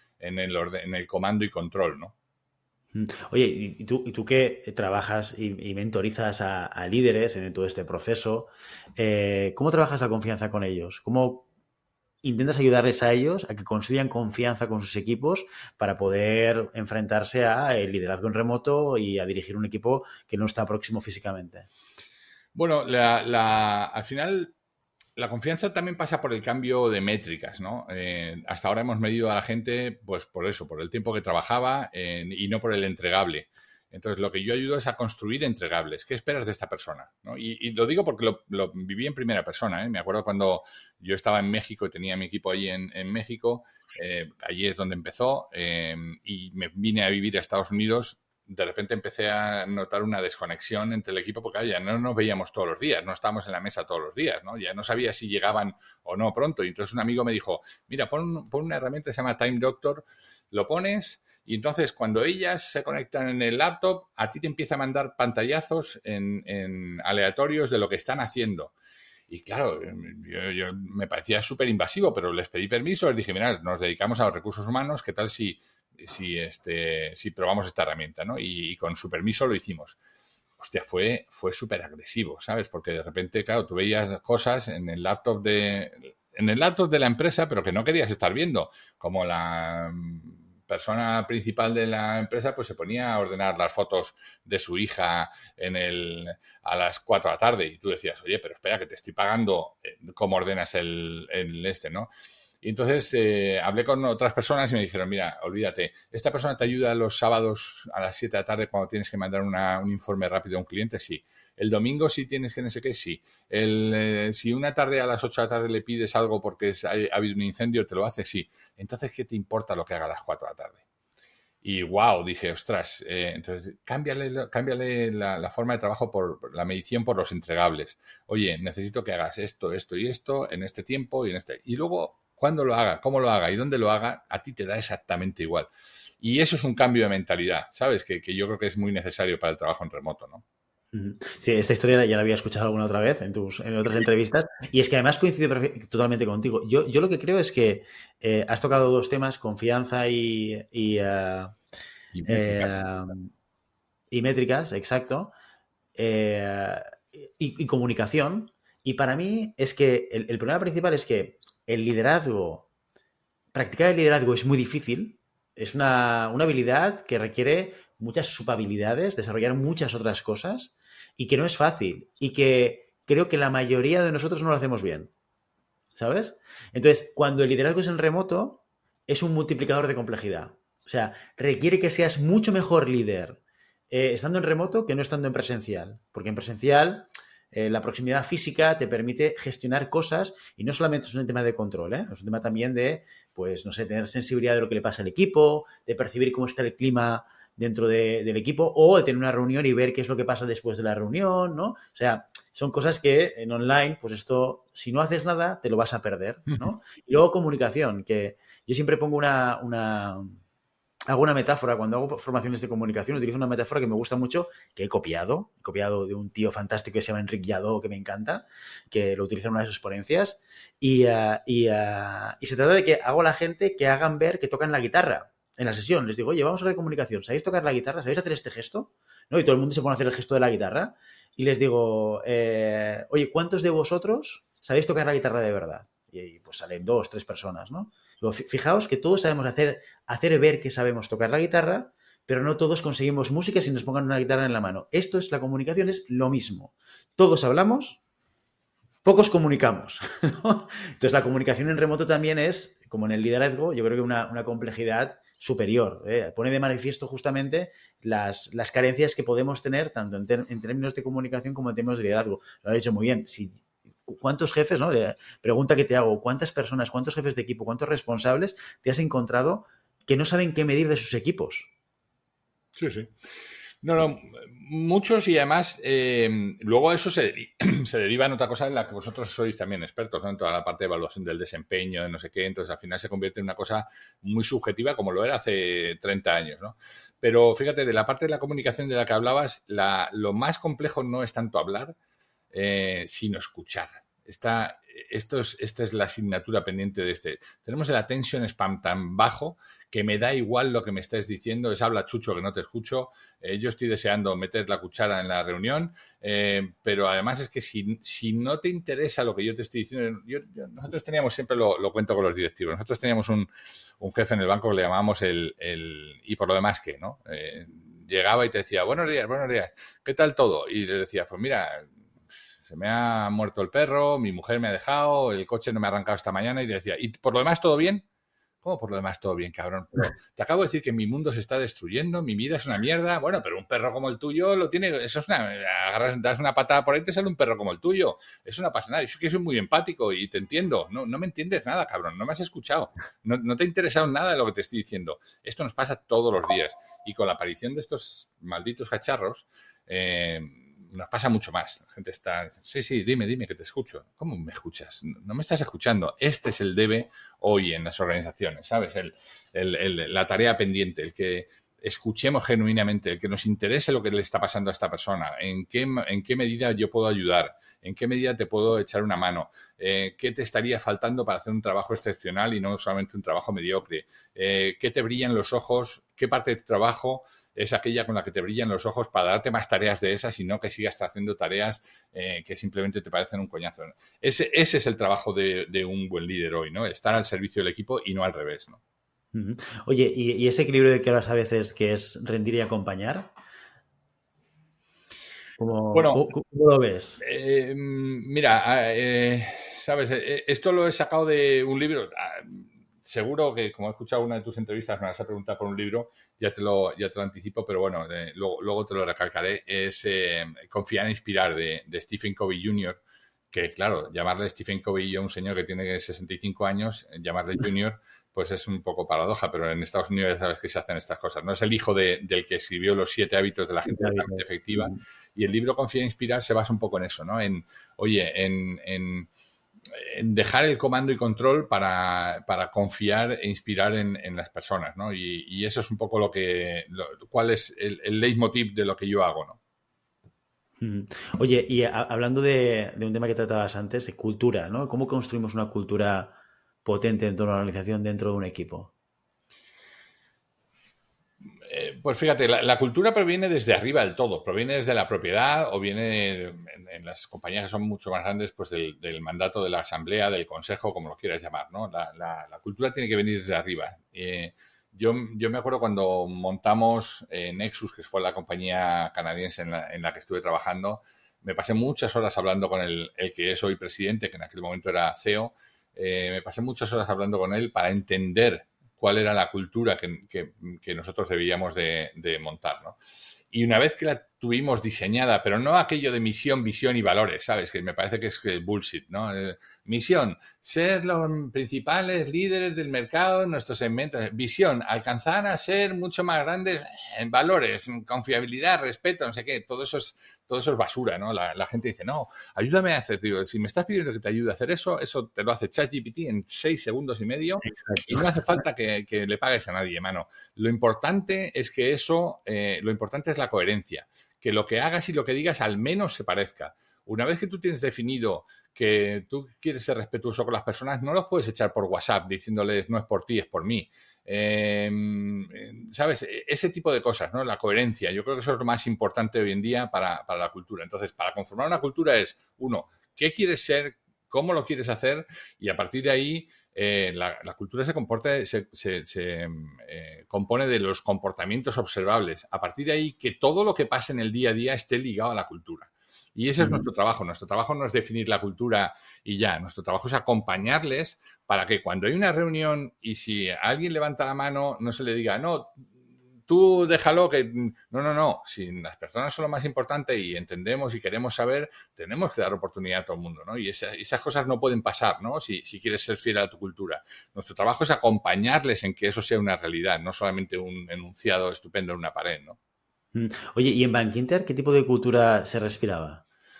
el comando y control, ¿no? Oye, y tú que trabajas y mentorizas a líderes en todo este proceso, ¿cómo trabajas la confianza con ellos? ¿Cómo intentas ayudarles a ellos a que construyan confianza con sus equipos para poder enfrentarse a el liderazgo en remoto y a dirigir un equipo que no está próximo físicamente? Bueno, al final la confianza también pasa por el cambio de métricas, ¿no? Hasta ahora hemos medido a la gente, pues por eso, por el tiempo que trabajaba y no por el entregable. Entonces, lo que yo ayudo es a construir entregables. ¿Qué esperas de esta persona? ¿No? Y lo digo porque lo viví en primera persona, ¿eh? Me acuerdo cuando yo estaba en México y tenía mi equipo allí en México. Allí es donde empezó y me vine a vivir a Estados Unidos. De repente empecé a notar una desconexión entre el equipo porque ya no nos veíamos todos los días, no estábamos en la mesa todos los días, ¿no? Ya no sabía si llegaban o no pronto. Y entonces un amigo me dijo, mira, pon una herramienta que se llama Time Doctor, lo pones y entonces cuando ellas se conectan en el laptop, a ti te empieza a mandar pantallazos en aleatorios de lo que están haciendo. Y claro, yo me parecía súper invasivo, pero les pedí permiso, les dije, mira, nos dedicamos a los recursos humanos, ¿qué tal si probamos esta herramienta, ¿no? Y con su permiso lo hicimos. Hostia, fue súper agresivo, ¿sabes? Porque de repente, claro, tú veías cosas en el laptop de la empresa, pero que no querías estar viendo. Como la persona principal de la empresa, pues se ponía a ordenar las fotos de su hija a las 4 de la tarde. Y tú decías, oye, pero espera, que te estoy pagando, ¿cómo ordenas ¿no? Y entonces hablé con otras personas y me dijeron, mira, olvídate, esta persona te ayuda los sábados a las 7 de la tarde cuando tienes que mandar un informe rápido a un cliente, sí. El domingo sí tienes que no sé qué, sí. Si una tarde a las 8 de la tarde le pides algo porque ha habido un incendio, te lo hace, sí. Entonces, ¿qué te importa lo que haga a las 4 de la tarde? Y wow, dije, ostras, entonces cámbiale la forma de trabajo por la medición por los entregables. Oye, necesito que hagas esto, esto y esto en este tiempo y en este. Y luego, cuándo lo haga, cómo lo haga y dónde lo haga, a ti te da exactamente igual. Y eso es un cambio de mentalidad, ¿sabes? Que yo creo que es muy necesario para el trabajo en remoto, ¿no? Sí, esta historia ya la había escuchado alguna otra vez en otras entrevistas, y es que además coincide totalmente contigo. Yo lo que creo es que has tocado dos temas, confianza y métricas, exacto, y comunicación. Y para mí es que el problema principal es que practicar el liderazgo es muy difícil, es una habilidad que requiere muchas subhabilidades, desarrollar muchas otras cosas, y que no es fácil, y que creo que la mayoría de nosotros no lo hacemos bien, ¿sabes? Entonces, cuando el liderazgo es en remoto, es un multiplicador de complejidad. O sea, requiere que seas mucho mejor líder estando en remoto que no estando en presencial, porque en presencial la proximidad física te permite gestionar cosas, y no solamente es un tema de control, es un tema también de, pues, no sé, tener sensibilidad de lo que le pasa al equipo, de percibir cómo está el clima dentro del equipo, o de tener una reunión y ver qué es lo que pasa después de la reunión, ¿no? O sea, son cosas que en online, pues esto, si no haces nada, te lo vas a perder, ¿no? Y luego comunicación, que yo siempre pongo hago una metáfora, cuando hago formaciones de comunicación, utilizo una metáfora que me gusta mucho, que he copiado de un tío fantástico que se llama Enric Lladó, que me encanta, que lo utiliza en una de sus ponencias, y se trata de que hago a la gente que hagan ver que tocan la guitarra en la sesión. Les digo, oye, vamos a hablar de comunicación, ¿sabéis tocar la guitarra? ¿Sabéis hacer este gesto? ¿No? Y todo el mundo se pone a hacer el gesto de la guitarra, y les digo, oye, ¿cuántos de vosotros sabéis tocar la guitarra de verdad? Y pues salen 2, 3 personas, ¿no? Digo, fijaos que todos sabemos hacer ver que sabemos tocar la guitarra, pero no todos conseguimos música si nos pongan una guitarra en la mano. Esto es la comunicación, es lo mismo. Todos hablamos, pocos comunicamos, ¿no? Entonces, la comunicación en remoto también es, como en el liderazgo, yo creo que una complejidad superior. Pone de manifiesto justamente las carencias que podemos tener, tanto en términos de comunicación como en términos de liderazgo. Lo has dicho muy bien. ¿Cuántos jefes, no? Pregunta que te hago, ¿cuántas personas, cuántos jefes de equipo, cuántos responsables te has encontrado que no saben qué medir de sus equipos? Sí, sí. No, muchos, y además luego eso se deriva en otra cosa en la que vosotros sois también expertos, ¿no? En toda la parte de evaluación del desempeño, de no sé qué, entonces al final se convierte en una cosa muy subjetiva como lo era hace 30 años, ¿no? Pero fíjate, de la parte de la comunicación de la que hablabas, lo más complejo no es tanto hablar, sino escuchar. Esta es la asignatura pendiente de este. Tenemos el attention span tan bajo que me da igual lo que me estés diciendo, es habla chucho que no te escucho, yo estoy deseando meter la cuchara en la reunión, pero además es que si no te interesa lo que yo te estoy diciendo, nosotros teníamos, siempre lo cuento con los directivos, nosotros teníamos un jefe en el banco que le llamábamos y por lo demás ¿qué? ¿No? Llegaba y te decía, buenos días, ¿qué tal todo? Y le decía, pues mira, se me ha muerto el perro, mi mujer me ha dejado, el coche no me ha arrancado esta mañana, y te decía, ¿y por lo demás todo bien? ¿Cómo por lo demás todo bien, cabrón? Pero te acabo de decir que mi mundo se está destruyendo, mi vida es una mierda. Bueno, pero un perro como el tuyo lo tiene, eso es agarras, das una patada por ahí, te sale un perro como el tuyo. Eso no pasa nada. Yo que soy muy empático y te entiendo. No me entiendes nada, cabrón. No me has escuchado. No te ha interesado nada de lo que te estoy diciendo. Esto nos pasa todos los días. Y con la aparición de estos malditos cacharros, nos pasa mucho más. La gente está, sí, dime que te escucho. ¿Cómo me escuchas? No me estás escuchando. Este es el debe hoy en las organizaciones, ¿sabes? La tarea pendiente, el que escuchemos genuinamente, el que nos interese lo que le está pasando a esta persona, en qué medida yo puedo ayudar, en qué medida te puedo echar una mano, qué te estaría faltando para hacer un trabajo excepcional y no solamente un trabajo mediocre, qué te brillan los ojos, qué parte de tu trabajo es aquella con la que te brillan los ojos para darte más tareas de esas y no que sigas haciendo tareas que simplemente te parecen un coñazo. Ese es el trabajo de un buen líder hoy, ¿no? Estar al servicio del equipo y no al revés, ¿no? Oye, ¿y ese equilibrio de que hablas a veces que es rendir y acompañar? ¿Cómo lo ves? Mira, ¿sabes? Esto lo he sacado de un libro. Seguro que, como he escuchado una de tus entrevistas, me vas a preguntar por un libro, ya te lo anticipo, pero bueno, luego te lo recalcaré. Es Confiar e Inspirar, de Stephen Covey Jr., que claro, llamarle Stephen Covey a un señor que tiene 65 años, llamarle Junior, pues es un poco paradoja, pero en Estados Unidos ya sabes que se hacen estas cosas. No es el hijo del que escribió los 7 hábitos de la gente altamente efectiva. Y el libro Confía e Inspirar se basa un poco en eso, ¿no? En dejar el comando y control para confiar e inspirar en las personas, ¿no? Y eso es un poco cuál es el leitmotiv de lo que yo hago, ¿no? Oye, y hablando de un tema que tratabas antes, de cultura, ¿no? ¿Cómo construimos una cultura potente en torno a la organización dentro de un equipo? Pues fíjate, la cultura proviene desde arriba del todo, proviene desde la propiedad o viene en las compañías que son mucho más grandes, pues del mandato de la asamblea, del consejo, como lo quieras llamar, ¿no? La cultura tiene que venir desde arriba. Yo me acuerdo cuando montamos Nexus, que fue la compañía canadiense en la que estuve trabajando, me pasé muchas horas hablando con el que es hoy presidente, que en aquel momento era CEO, me pasé muchas horas hablando con él para entender cuál era la cultura que nosotros debíamos de montar, ¿no? Y una vez que la tuvimos diseñada, pero no aquello de misión, visión y valores, ¿sabes? Que me parece que es bullshit, ¿no? Misión, ser los principales líderes del mercado en nuestro segmento. Visión, alcanzar a ser mucho más grandes. Valores, confiabilidad, respeto, no sé qué. Todo eso es basura, ¿no? La gente dice, no, ayúdame a hacer, digo, si me estás pidiendo que te ayude a hacer eso te lo hace ChatGPT en 6 segundos y medio. Exacto. Y no hace falta que le pagues a nadie, mano. Lo importante es que lo importante es la coherencia, que lo que hagas y lo que digas al menos se parezca. Una vez que tú tienes definido que tú quieres ser respetuoso con las personas, no los puedes echar por WhatsApp diciéndoles no es por ti, es por mí. ¿Sabes? Ese tipo de cosas, ¿no? La coherencia. Yo creo que eso es lo más importante hoy en día para la cultura. Entonces, para conformar una cultura es, uno, ¿qué quieres ser? ¿Cómo lo quieres hacer? Y a partir de ahí, la cultura se compone de los comportamientos observables. A partir de ahí, que todo lo que pase en el día a día esté ligado a la cultura. Y ese es nuestro trabajo. Nuestro trabajo no es definir la cultura y ya. Nuestro trabajo es acompañarles para que cuando hay una reunión y si alguien levanta la mano, no se le diga, no, tú déjalo que... No. Si las personas son lo más importante y entendemos y queremos saber, tenemos que dar oportunidad a todo el mundo, ¿no? Y esas cosas no pueden pasar, ¿no? Si quieres ser fiel a tu cultura. Nuestro trabajo es acompañarles en que eso sea una realidad, no solamente un enunciado estupendo en una pared, ¿no? Oye, ¿y en Bankinter qué tipo de cultura se respiraba?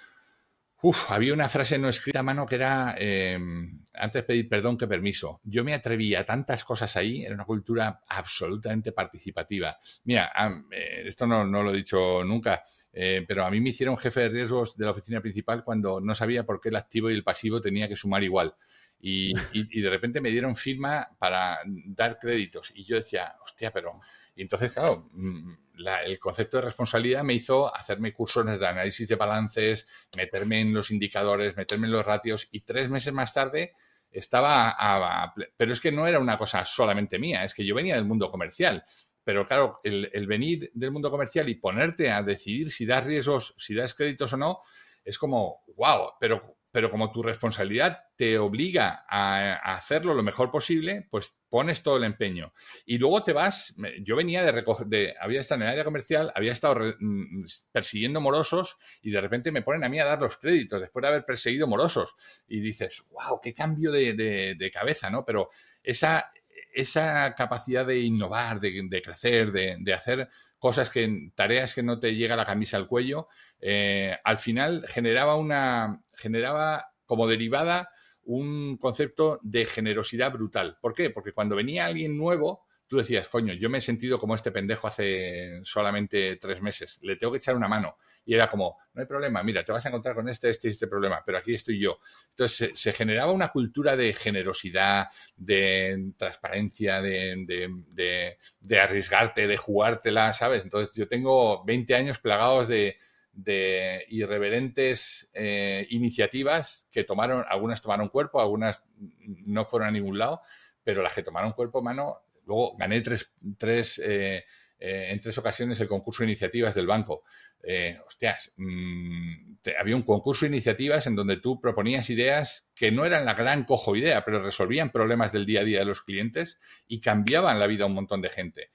Había una frase no escrita a mano que era antes pedir perdón que permiso. Yo me atreví a tantas cosas ahí, era una cultura absolutamente participativa. Mira, esto no lo he dicho nunca, pero a mí me hicieron jefe de riesgos de la oficina principal cuando no sabía por qué el activo y el pasivo tenía que sumar igual. Y de repente me dieron firma para dar créditos. Y yo decía, hostia, pero... Y entonces, claro, el concepto de responsabilidad me hizo hacerme cursos de análisis de balances, meterme en los indicadores, meterme en los ratios y 3 meses más tarde estaba... Pero es que no era una cosa solamente mía, es que yo venía del mundo comercial. Pero claro, el venir del mundo comercial y ponerte a decidir si das riesgos, si das créditos o no, es como, wow, pero como tu responsabilidad te obliga a hacerlo lo mejor posible, pues pones todo el empeño. Y luego te vas... Yo venía había estado en el área comercial, había estado persiguiendo morosos y de repente me ponen a mí a dar los créditos después de haber perseguido morosos. Y dices, wow, qué cambio de cabeza, ¿no? Pero esa capacidad de innovar, de crecer, de hacer cosas tareas que no te llega la camisa al cuello, al final generaba como derivada un concepto de generosidad brutal. ¿Por qué? Porque cuando venía alguien nuevo, tú decías, coño, yo me he sentido como este pendejo hace solamente 3 meses, le tengo que echar una mano. Y era como, no hay problema, mira, te vas a encontrar con este problema, pero aquí estoy yo. Entonces se generaba una cultura de generosidad, de transparencia, de arriesgarte, de jugártela, ¿sabes? Entonces yo tengo 20 años plagados de irreverentes iniciativas que algunas tomaron cuerpo, algunas no fueron a ningún lado, pero las que tomaron cuerpo, mano, luego gané tres en 3 ocasiones el concurso de iniciativas del banco. Había un concurso de iniciativas en donde tú proponías ideas que no eran la gran cojo idea, pero resolvían problemas del día a día de los clientes y cambiaban la vida a un montón de gente.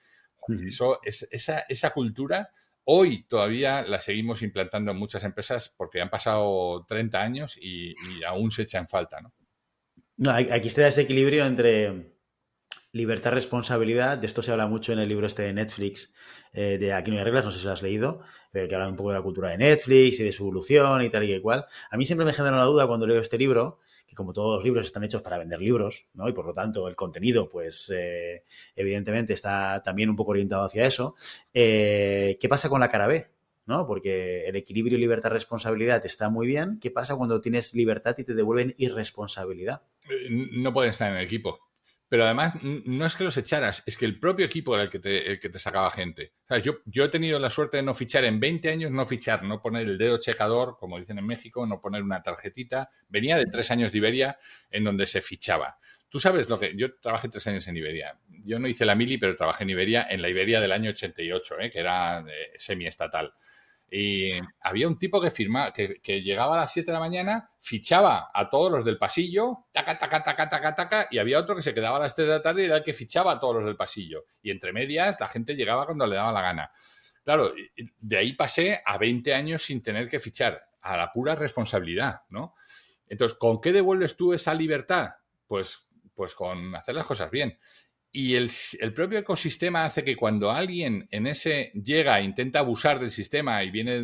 Esa cultura hoy todavía la seguimos implantando en muchas empresas porque han pasado 30 años y aún se echa en falta, ¿no? No, aquí está ese equilibrio entre libertad, responsabilidad. De esto se habla mucho en el libro este de Netflix, de Aquí no hay reglas, no sé si lo has leído, que habla un poco de la cultura de Netflix y de su evolución y tal y cual. A mí siempre me genera la duda cuando leo este libro, que como todos los libros están hechos para vender libros, ¿no? Y por lo tanto el contenido, pues evidentemente está también un poco orientado hacia eso. ¿Qué pasa con la cara B? ¿No? Porque el equilibrio libertad-responsabilidad está muy bien. ¿Qué pasa cuando tienes libertad y te devuelven irresponsabilidad? No pueden estar en el equipo. Pero además, no es que los echaras, es que el propio equipo era el que te sacaba gente. O sea, yo he tenido la suerte de no fichar en 20 años, no poner el dedo checador, como dicen en México, no poner una tarjetita. Venía de 3 años de Iberia en donde se fichaba. Tú sabes lo que... Yo trabajé 3 años en Iberia. Yo no hice la mili, pero trabajé en la Iberia del año 88, que era semiestatal. Y había un tipo que llegaba a las 7 de la mañana, fichaba a todos los del pasillo, taca, taca, taca, taca, taca, y había otro que se quedaba a las 3 de la tarde y era el que fichaba a todos los del pasillo. Y entre medias la gente llegaba cuando le daba la gana. Claro, de ahí pasé a 20 años sin tener que fichar, a la pura responsabilidad, ¿no? Entonces, ¿con qué devuelves tú esa libertad? Pues con hacer las cosas bien. Y el propio ecosistema hace que cuando alguien en ese llega e intenta abusar del sistema y viene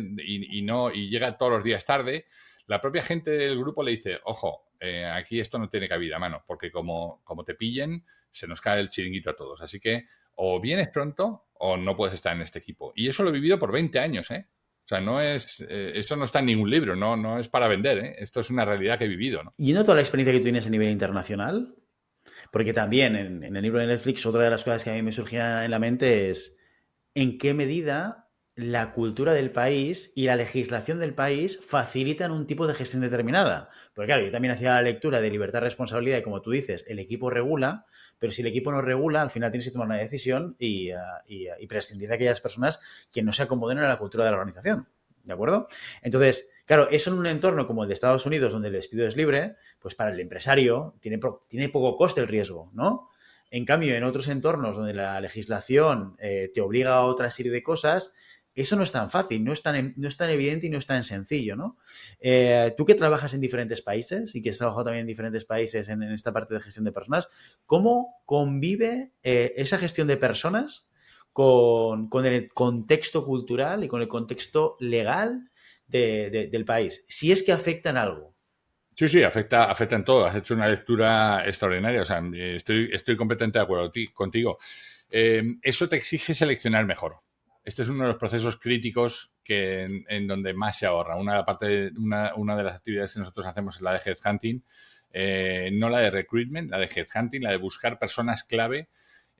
y llega todos los días tarde, la propia gente del grupo le dice, ojo, aquí esto no tiene cabida, mano, porque como te pillen, se nos cae el chiringuito a todos. Así que o vienes pronto o no puedes estar en este equipo. Y eso lo he vivido por 20 años, ¿eh? O sea, no es, eso no está en ningún libro, no es para vender, ¿eh? Esto es una realidad que he vivido, ¿no? Y no toda la experiencia que tú tienes a nivel internacional, porque también en el libro de Netflix otra de las cosas que a mí me surgía en la mente es en qué medida la cultura del país y la legislación del país facilitan un tipo de gestión determinada. Porque claro, yo también hacía la lectura de libertad, responsabilidad y como tú dices, el equipo regula, pero si el equipo no regula, al final tienes que tomar una decisión y prescindir de aquellas personas que no se acomoden a la cultura de la organización. ¿De acuerdo? Entonces, claro, eso en un entorno como el de Estados Unidos, donde el despido es libre, pues para el empresario tiene poco coste el riesgo, ¿no? En cambio, en otros entornos donde la legislación te obliga a otra serie de cosas, eso no es tan fácil, no es tan evidente y no es tan sencillo, ¿no? Tú que trabajas en diferentes países y que has trabajado también en diferentes países en esta parte de gestión de personas, ¿cómo convive esa gestión de personas con el contexto cultural y con el contexto legal del país? Si es que afecta en algo. Sí, afecta en todo. Has hecho una lectura extraordinaria. O sea, estoy completamente de acuerdo contigo. Eso te exige seleccionar mejor. Este es uno de los procesos críticos en donde más se ahorra. Una de las actividades que nosotros hacemos es la de headhunting, no la de recruitment, la de headhunting, la de buscar personas clave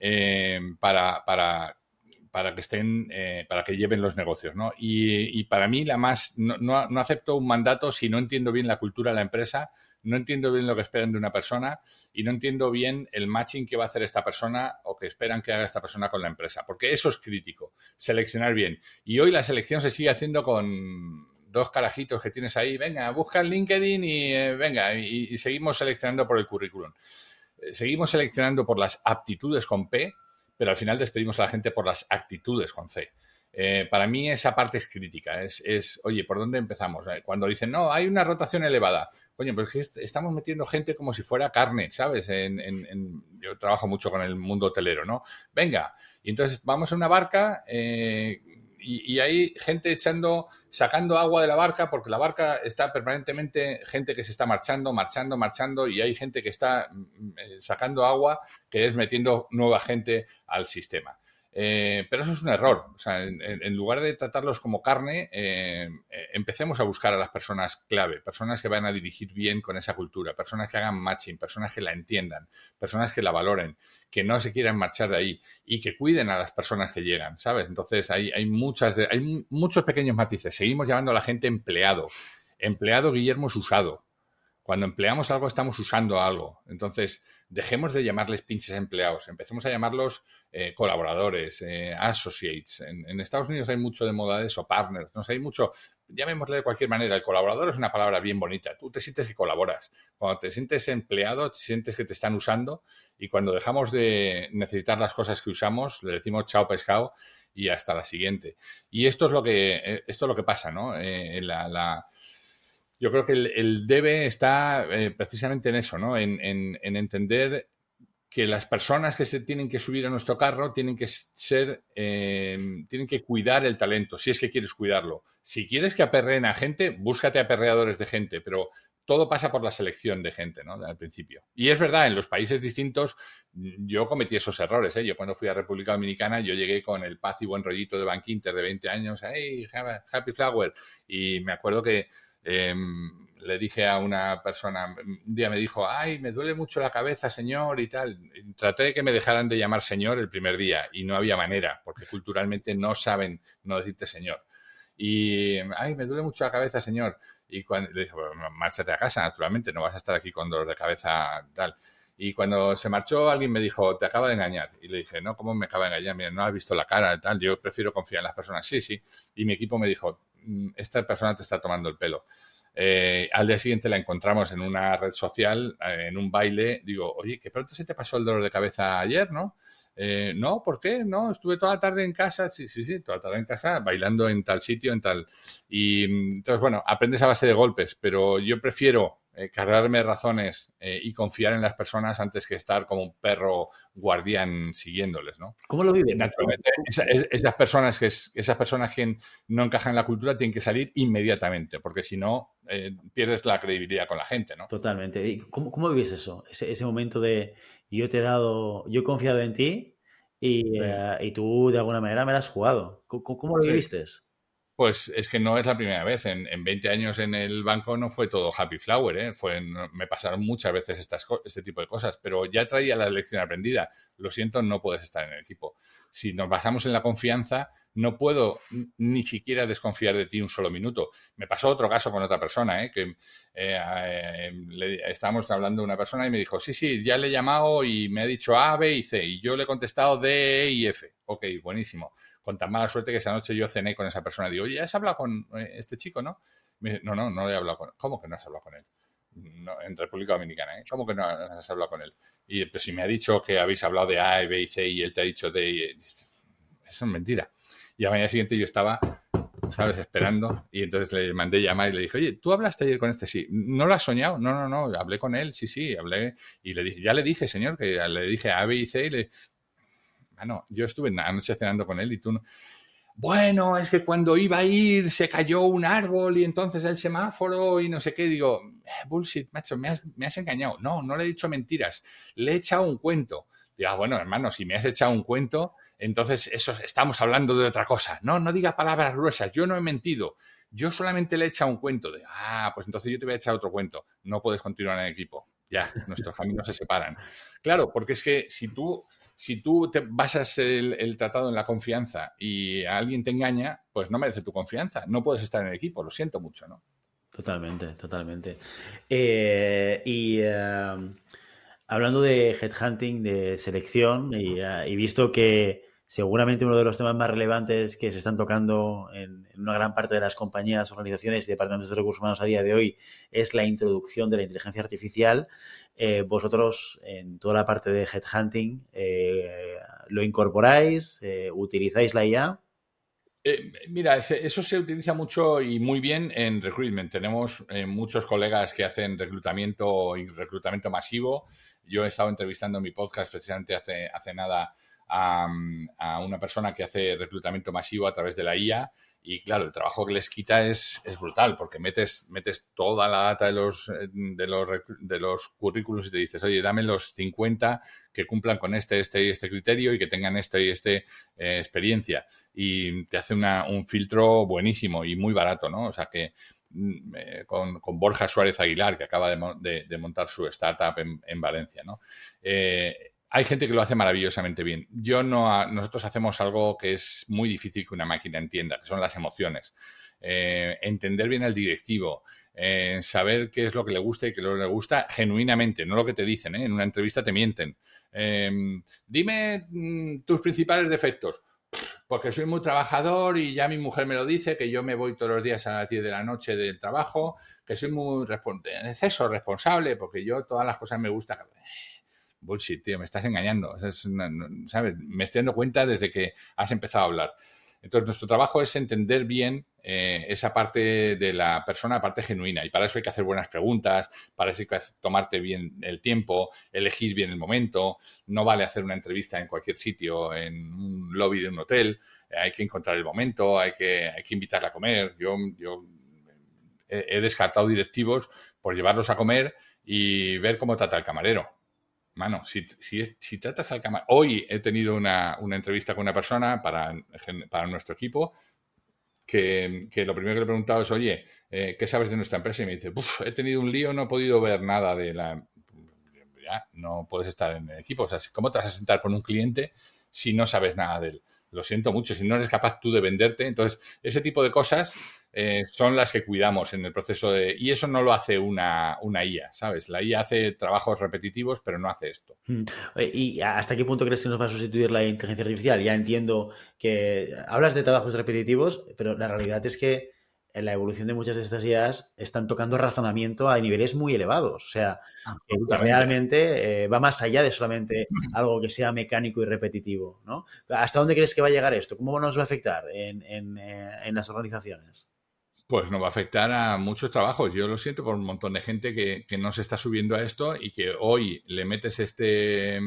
para que estén, para que lleven los negocios, ¿no? Y para mí no acepto un mandato si no entiendo bien la cultura de la empresa, no entiendo bien lo que esperan de una persona y no entiendo bien el matching que va a hacer esta persona o que esperan que haga esta persona con la empresa, porque eso es crítico, seleccionar bien. Y hoy la selección se sigue haciendo con 2 carajitos que tienes ahí, venga, busca en LinkedIn y seguimos seleccionando por el currículum. Seguimos seleccionando por las aptitudes con P, pero al final despedimos a la gente por las actitudes con C. Para mí esa parte es crítica. Oye, ¿por dónde empezamos? Cuando dicen, no, hay una rotación elevada. Coño, pues es que estamos metiendo gente como si fuera carne, ¿sabes? Yo trabajo mucho con el mundo hotelero, ¿no? Venga, y entonces vamos a una barca y hay gente sacando agua de la barca porque la barca está permanentemente, gente que se está marchando y hay gente que está sacando agua que es metiendo nueva gente al sistema. Pero eso es un error. O sea, en lugar de tratarlos como carne, empecemos a buscar a las personas clave, personas que van a dirigir bien con esa cultura, personas que hagan matching, personas que la entiendan, personas que la valoren, que no se quieran marchar de ahí y que cuiden a las personas que llegan, ¿sabes? Entonces hay muchos pequeños matices. Seguimos llamando a la gente empleado. Empleado Guillermo es usado. Cuando empleamos algo, estamos usando algo. Entonces, dejemos de llamarles pinches empleados. Empecemos a llamarlos colaboradores, associates. En Estados Unidos hay mucho de moda de eso, partners. No sé, hay mucho, llamémosle de cualquier manera. El colaborador es una palabra bien bonita. Tú te sientes que colaboras. Cuando te sientes empleado, te sientes que te están usando. Y cuando dejamos de necesitar las cosas que usamos, le decimos chao pescado y hasta la siguiente. Y esto es lo que pasa, ¿no? Yo creo que el debe está precisamente en eso, ¿no? En entender que las personas que se tienen que subir a nuestro carro tienen que tienen que cuidar el talento, si es que quieres cuidarlo. Si quieres que aperreen a gente, búscate aperreadores de gente, pero todo pasa por la selección de gente, ¿no? Al principio. Y es verdad, en los países distintos yo cometí esos errores, ¿eh? Yo cuando fui a República Dominicana, yo llegué con el paz y buen rollito de Bank Inter de 20 años, ¡hey, happy flower! Y me acuerdo que le dije a una persona, un día me dijo, ay, me duele mucho la cabeza, señor, y tal. Y traté de que me dejaran de llamar señor el primer día y no había manera, porque culturalmente no saben no decirte señor. Y, ay, me duele mucho la cabeza, señor. Y cuando le dije, bueno, márchate a casa, naturalmente, no vas a estar aquí con dolor de cabeza, tal. Y cuando se marchó, alguien me dijo, te acaba de engañar. Y le dije, no, ¿cómo me acaba de engañar? Mira, no has visto la cara, tal. Yo prefiero confiar en las personas. Sí, sí. Y mi equipo me dijo, esta persona te está tomando el pelo. Al día siguiente la encontramos en una red social, en un baile. Digo, oye, que pronto se te pasó el dolor de cabeza ayer, ¿no? No, ¿por qué? No, estuve toda la tarde en casa. Sí, toda la tarde en casa, bailando en tal sitio, en tal. Y entonces, bueno, aprendes a base de golpes, pero yo prefiero cargarme razones y confiar en las personas antes que estar como un perro guardián siguiéndoles, ¿no? ¿Cómo lo viven? Naturalmente, esas personas que no encajan en la cultura tienen que salir inmediatamente, porque si no, pierdes la credibilidad con la gente, ¿no? Totalmente. ¿Y cómo vives eso? Ese momento de yo he confiado en ti y tú de alguna manera me la has jugado. ¿Cómo lo viviste? Pues es que no es la primera vez. En 20 años en el banco no fue todo happy flower, ¿eh? Me pasaron muchas veces este tipo de cosas, pero ya traía la lección aprendida. Lo siento, no puedes estar en el equipo. Si nos basamos en la confianza, no puedo ni siquiera desconfiar de ti un solo minuto. Me pasó otro caso con otra persona, que estábamos hablando de una persona y me dijo, sí, ya le he llamado y me ha dicho A, B y C, y yo le he contestado D, E y F. Ok, buenísimo. Con tan mala suerte que esa noche yo cené con esa persona. Digo, oye, ¿has hablado con este chico, no? Me dice, no le he hablado con él. ¿Cómo que no has hablado con él? No, en República Dominicana, ¿eh? ¿Cómo que no has hablado con él? Y pues si me ha dicho que habéis hablado de A, B y C y él te ha dicho D y... Eso es mentira. Y a la mañana siguiente yo estaba, ¿sabes?, esperando. Y entonces le mandé llamar y le dije, oye, ¿tú hablaste ayer con este? Sí. ¿No lo has soñado? No. Hablé con él, sí, hablé. Y le dije, ya le dije, señor, que le dije A, B y C y le... Bueno, yo estuve anoche cenando con él y tú no... Bueno, es que cuando iba a ir se cayó un árbol y entonces el semáforo y no sé qué. Digo, bullshit, macho, me has engañado. No le he dicho mentiras. Le he echado un cuento. Digo, bueno, hermano, si me has echado un cuento, entonces estamos hablando de otra cosa. No diga palabras gruesas. Yo no he mentido. Yo solamente le he echado un cuento. Pues entonces yo te voy a echar otro cuento. No puedes continuar en el equipo. Ya, nuestros caminos se separan. Claro, porque es que si tú te basas el tratado en la confianza y a alguien te engaña, pues no merece tu confianza. No puedes estar en el equipo, lo siento mucho, ¿no? Totalmente. Hablando de headhunting, de selección, y visto que seguramente uno de los temas más relevantes que se están tocando en una gran parte de las compañías, organizaciones y departamentos de recursos humanos a día de hoy es la introducción de la inteligencia artificial. Vosotros, en toda la parte de headhunting, ¿lo incorporáis? ¿Utilizáis la IA? Mira, eso se utiliza mucho y muy bien en recruitment. Tenemos muchos colegas que hacen reclutamiento y reclutamiento masivo. Yo he estado entrevistando en mi podcast precisamente hace nada a una persona que hace reclutamiento masivo a través de la IA y claro, el trabajo que les quita es brutal porque metes toda la data de los currículos y te dices, oye, dame los 50 que cumplan con este y este criterio y que tengan experiencia y te hace un filtro buenísimo y muy barato, ¿no? O sea que con Borja Suárez Aguilar, que acaba de montar su startup en Valencia, ¿no? Hay gente que lo hace maravillosamente bien. Nosotros hacemos algo que es muy difícil que una máquina entienda, que son las emociones. Entender bien al directivo, saber qué es lo que le gusta y qué no le gusta genuinamente, no lo que te dicen, ¿eh? En una entrevista te mienten. Dime tus principales defectos. Porque soy muy trabajador y ya mi mujer me lo dice, que yo me voy todos los días a las 10 de la noche del trabajo, que soy muy en exceso responsable, porque yo todas las cosas me gustan. Bullshit, tío, me estás engañando. ¿Sabes? Me estoy dando cuenta desde que has empezado a hablar. Entonces, nuestro trabajo es entender bien esa parte de la persona, parte genuina. Y para eso hay que hacer buenas preguntas, para eso hay que tomarte bien el tiempo, elegir bien el momento. No vale hacer una entrevista en cualquier sitio, en un lobby de un hotel. Hay que encontrar el momento, hay que invitarla a comer. Yo he descartado directivos por llevarlos a comer y ver cómo trata el camarero. Mano, si tratas al camarero... Hoy he tenido una entrevista con una persona para nuestro equipo que lo primero que le he preguntado es, oye, ¿qué sabes de nuestra empresa? Y me dice, he tenido un lío, no he podido ver nada de la... Ya, no puedes estar en el equipo. O sea, ¿cómo te vas a sentar con un cliente si no sabes nada de él? Lo siento mucho, si no eres capaz tú de venderte. Entonces, ese tipo de cosas son las que cuidamos en el proceso de... Y eso no lo hace una IA, ¿sabes? La IA hace trabajos repetitivos, pero no hace esto. ¿Y hasta qué punto crees que nos va a sustituir la inteligencia artificial? Ya entiendo que hablas de trabajos repetitivos, pero la realidad es que en la evolución de muchas de estas IAs están tocando razonamiento a niveles muy elevados. O sea, que realmente va más allá de solamente algo que sea mecánico y repetitivo, ¿no? ¿Hasta dónde crees que va a llegar esto? ¿Cómo nos va a afectar en las organizaciones? Pues nos va a afectar a muchos trabajos. Yo lo siento por un montón de gente que no se está subiendo a esto y que hoy le metes este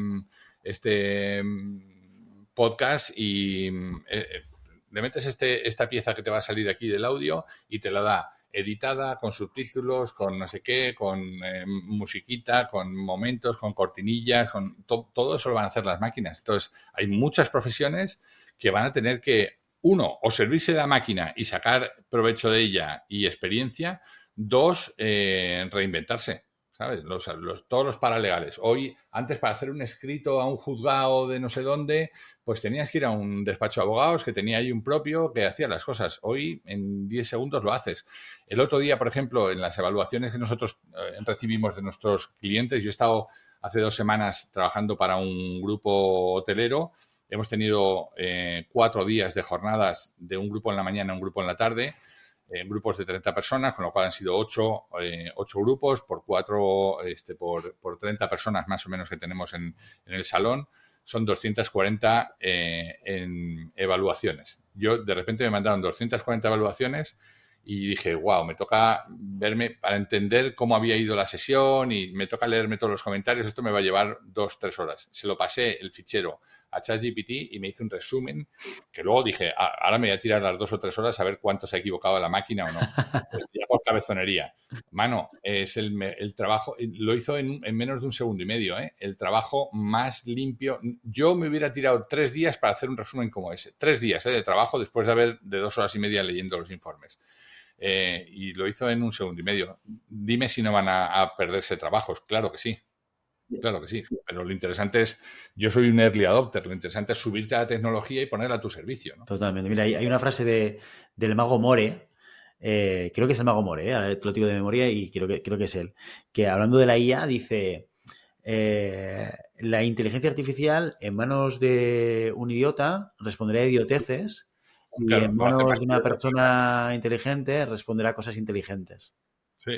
podcast y le metes esta pieza que te va a salir aquí del audio y te la da editada, con subtítulos, con no sé qué, con musiquita, con momentos, con cortinillas, con todo eso lo van a hacer las máquinas. Entonces, hay muchas profesiones que van a tener que, uno, o servirse de la máquina y sacar provecho de ella y experiencia. Dos, reinventarse, ¿sabes? Todos los paralegales. Hoy, antes para hacer un escrito a un juzgado de no sé dónde, pues tenías que ir a un despacho de abogados que tenía ahí un propio que hacía las cosas. Hoy, en 10 segundos lo haces. El otro día, por ejemplo, en las evaluaciones que nosotros recibimos de nuestros clientes, yo he estado hace 2 semanas trabajando para un grupo hotelero. Hemos tenido 4 días de jornadas de un grupo en la mañana y un grupo en la tarde, grupos de 30 personas, con lo cual han sido 8 grupos por 4, por 30 personas más o menos que tenemos en el salón. Son 240 en evaluaciones. Yo de repente me mandaron 240 evaluaciones y dije, wow, me toca verme para entender cómo había ido la sesión y me toca leerme todos los comentarios. Esto me va a llevar 2-3 horas. Se lo pasé el fichero a ChatGPT y me hizo un resumen que luego dije, ahora me voy a tirar las 2 o 3 horas a ver cuánto se ha equivocado la máquina o no. Ya por cabezonería. Mano, es el trabajo, lo hizo en menos de 1 segundo y medio, ¿eh? El trabajo más limpio. Yo me hubiera tirado 3 días para hacer un resumen como ese. 3 días de trabajo después de 2 horas y media leyendo los informes. Y lo hizo en 1 segundo y medio. Dime si no van a perderse trabajos. Claro que sí. Claro que sí. Pero lo interesante es, yo soy un early adopter, lo interesante es subirte a la tecnología y ponerla a tu servicio, ¿no? Totalmente. Mira, hay una frase del mago More, creo que es el mago More, te lo digo de memoria y creo que es él, que hablando de la IA dice, la inteligencia artificial en manos de un idiota responderá a idioteces. Y claro, en manos de una persona inteligente responderá cosas inteligentes. Sí.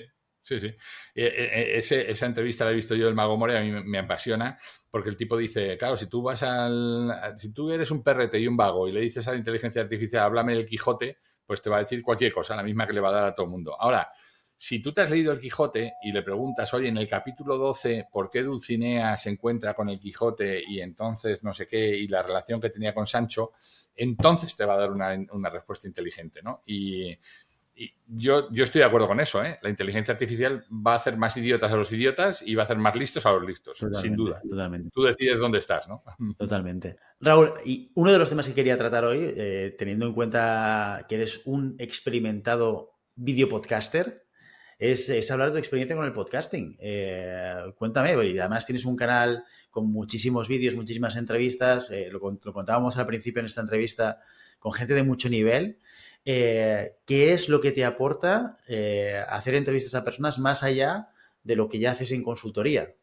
Esa entrevista la he visto yo del Mago More, a mí me apasiona, porque el tipo dice, claro, si tú eres un perrete y un vago y le dices a la inteligencia artificial, háblame del Quijote, pues te va a decir cualquier cosa, la misma que le va a dar a todo el mundo. Ahora, si tú te has leído el Quijote y le preguntas, oye, en el capítulo 12, ¿por qué Dulcinea se encuentra con el Quijote y entonces no sé qué, y la relación que tenía con Sancho, entonces te va a dar una respuesta inteligente, ¿no? Y yo estoy de acuerdo con eso, ¿eh? La inteligencia artificial va a hacer más idiotas a los idiotas y va a hacer más listos a los listos, sin duda. Totalmente. Tú decides dónde estás, ¿no? Totalmente. Raúl, y uno de los temas que quería tratar hoy, teniendo en cuenta que eres un experimentado videopodcaster, es hablar de tu experiencia con el podcasting. Cuéntame, y además tienes un canal con muchísimos vídeos, muchísimas entrevistas, lo contábamos al principio en esta entrevista, con gente de mucho nivel. ¿Qué es lo que te aporta hacer entrevistas a personas más allá de lo que ya haces en consultoría?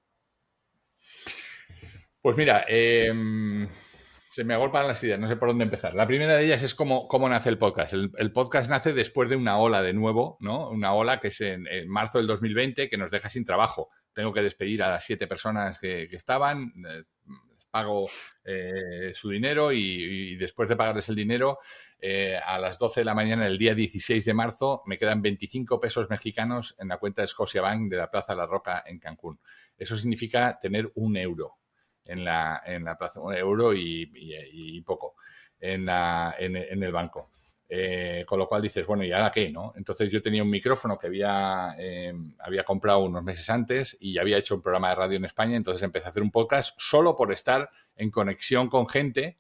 Pues mira, se me agolpan las ideas, no sé por dónde empezar. La primera de ellas es cómo nace el podcast. El podcast nace después de una ola de nuevo, ¿no? Una ola que es en marzo del 2020 que nos deja sin trabajo. Tengo que despedir a las 7 personas que estaban, les pago su dinero y después de pagarles el dinero, a las 12 de la mañana del día 16 de marzo me quedan 25 pesos mexicanos en la cuenta de Scotiabank de la Plaza La Roca en Cancún. Eso significa tener €1 en la plaza, €1 y poco en el banco. Con lo cual dices, bueno, ¿y ahora qué? ¿No? Entonces yo tenía un micrófono que había comprado unos meses antes y había hecho un programa de radio en España, entonces empecé a hacer un podcast solo por estar en conexión con gente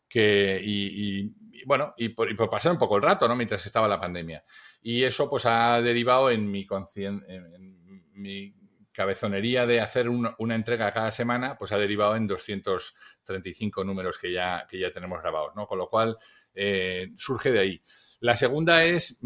y por pasar un poco el rato, ¿no? Mientras estaba la pandemia. Y eso pues ha derivado en mi cabezonería de hacer una entrega cada semana, pues ha derivado en 235 números que ya tenemos grabados, ¿no? Con lo cual, surge de ahí. La segunda es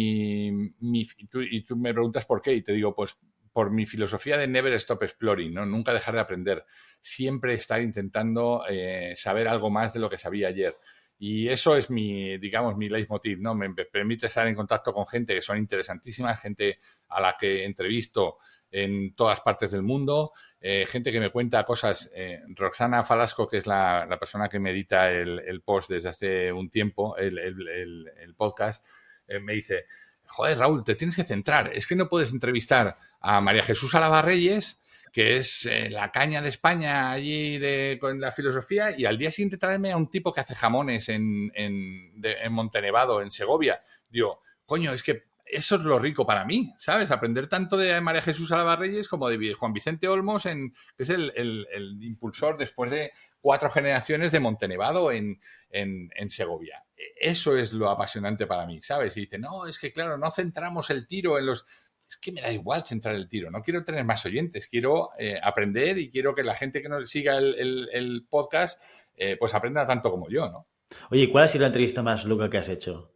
y tú me preguntas por qué, y te digo, pues por mi filosofía de never stop exploring, ¿no? Nunca dejar de aprender. Siempre estar intentando saber algo más de lo que sabía ayer. Y eso es mi leitmotiv, ¿no? Me permite estar en contacto con gente que son interesantísimas, gente a la que entrevisto en todas partes del mundo, gente que me cuenta cosas. Roxana Falasco, que es la persona que me edita el post desde hace un tiempo, el podcast, me dice, joder, Raúl, te tienes que centrar, es que no puedes entrevistar a María Jesús Alaba Reyes, que es la caña de España allí con la filosofía, y al día siguiente traerme a un tipo que hace jamones en Montenevado, en Segovia. Digo, coño, es que eso es lo rico para mí, ¿sabes? Aprender tanto de María Jesús Alaba Reyes como de Juan Vicente Olmos, que es el impulsor después de 4 generaciones de Montenevado en Segovia. Eso es lo apasionante para mí, ¿sabes? Y dice, no, es que claro, no centramos el tiro en los... Es que me da igual centrar el tiro, no quiero tener más oyentes, quiero aprender y quiero que la gente que nos siga el podcast pues aprenda tanto como yo, ¿no? Oye, ¿cuál ha sido la entrevista más loca que has hecho?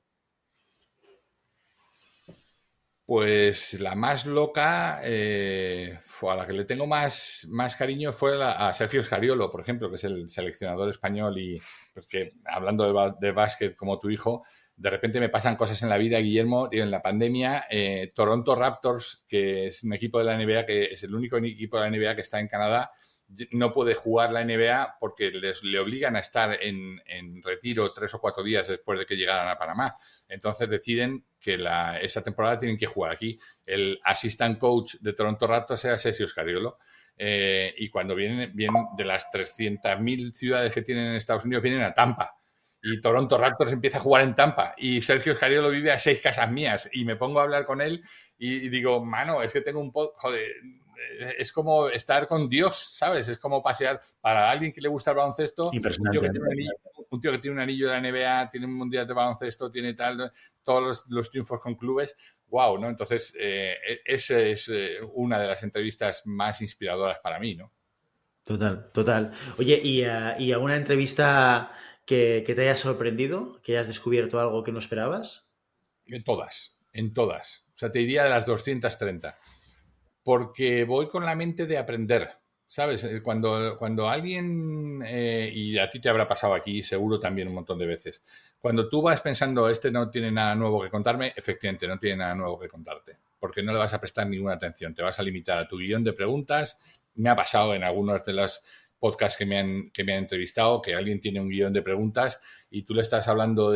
Pues la más loca, a la que le tengo más cariño fue a Sergio Scariolo, por ejemplo, que es el seleccionador español y pues que hablando de básquet como tu hijo, de repente me pasan cosas en la vida, Guillermo, tío, en la pandemia, Toronto Raptors, que es un equipo de la NBA, que es el único equipo de la NBA que está en Canadá, no puede jugar la NBA porque le obligan a estar en retiro 3 o 4 días después de que llegaran a Panamá. Entonces deciden que esa temporada tienen que jugar aquí. El assistant coach de Toronto Raptors era Sergio Scariolo. Y cuando vienen de las 300.000 ciudades que tienen en Estados Unidos, vienen a Tampa. Y Toronto Raptors empieza a jugar en Tampa. Y Sergio Scariolo vive a 6 casas mías. Y me pongo a hablar con él y digo, mano, es que tengo joder, es como estar con Dios, ¿sabes? Es como pasear para alguien que le gusta el baloncesto. Un tío que tiene un anillo de la NBA, tiene un mundial de baloncesto, tiene todos los triunfos con clubes. Wow, ¿no? Entonces, esa es una de las entrevistas más inspiradoras para mí, ¿no? Total. Oye, ¿y alguna entrevista que te haya sorprendido? ¿Que hayas descubierto algo que no esperabas? En todas. O sea, te diría de las 230. Porque voy con la mente de aprender, ¿sabes? Cuando alguien, y a ti te habrá pasado aquí seguro también un montón de veces, cuando tú vas pensando, este no tiene nada nuevo que contarme, efectivamente no tiene nada nuevo que contarte, porque no le vas a prestar ninguna atención, te vas a limitar a tu guión de preguntas. Me ha pasado en algunos de los podcasts que me han entrevistado que alguien tiene un guión de preguntas y tú le estás hablando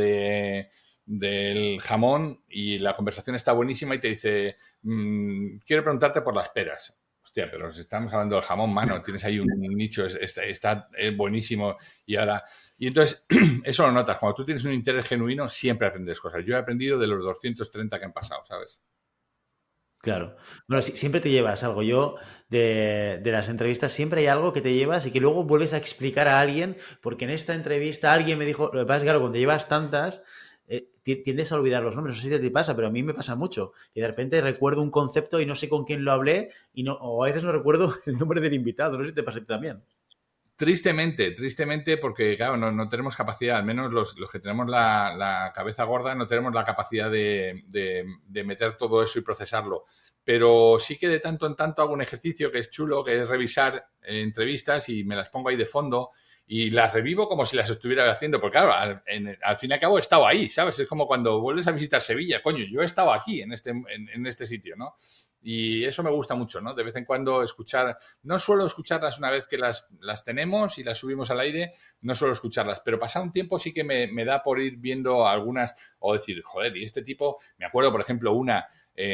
del jamón y la conversación está buenísima y te dice, quiero preguntarte por las peras. Hostia, pero si estamos hablando del jamón, mano, tienes ahí un nicho, está buenísimo y entonces eso lo notas. Cuando tú tienes un interés genuino siempre aprendes cosas. Yo he aprendido de los 230 que han pasado, ¿sabes? Claro. Bueno, siempre te llevas algo. Yo, de las entrevistas, siempre hay algo que te llevas y que luego vuelves a explicar a alguien, porque en esta entrevista alguien me dijo, lo que pasa es que claro, cuando llevas tantas, tiendes a olvidar los nombres. No sé si te pasa, pero a mí me pasa mucho. Que de repente recuerdo un concepto y no sé con quién lo hablé o a veces no recuerdo el nombre del invitado. No sé si te pasa a ti también. Tristemente, porque claro, no tenemos capacidad, al menos los que tenemos la cabeza gorda, no tenemos la capacidad de meter todo eso y procesarlo. Pero sí que de tanto en tanto hago un ejercicio que es chulo, que es revisar entrevistas y me las pongo ahí de fondo y las revivo como si las estuviera haciendo, porque claro, al fin y al cabo he estado ahí, ¿sabes? Es como cuando vuelves a visitar Sevilla, coño, yo he estado aquí en este sitio, ¿no? Y eso me gusta mucho, ¿no? De vez en cuando escuchar, no suelo escucharlas una vez que las tenemos y las subimos al aire, no suelo escucharlas, pero pasado un tiempo sí que me da por ir viendo algunas o decir, joder, y este tipo, me acuerdo, por ejemplo, una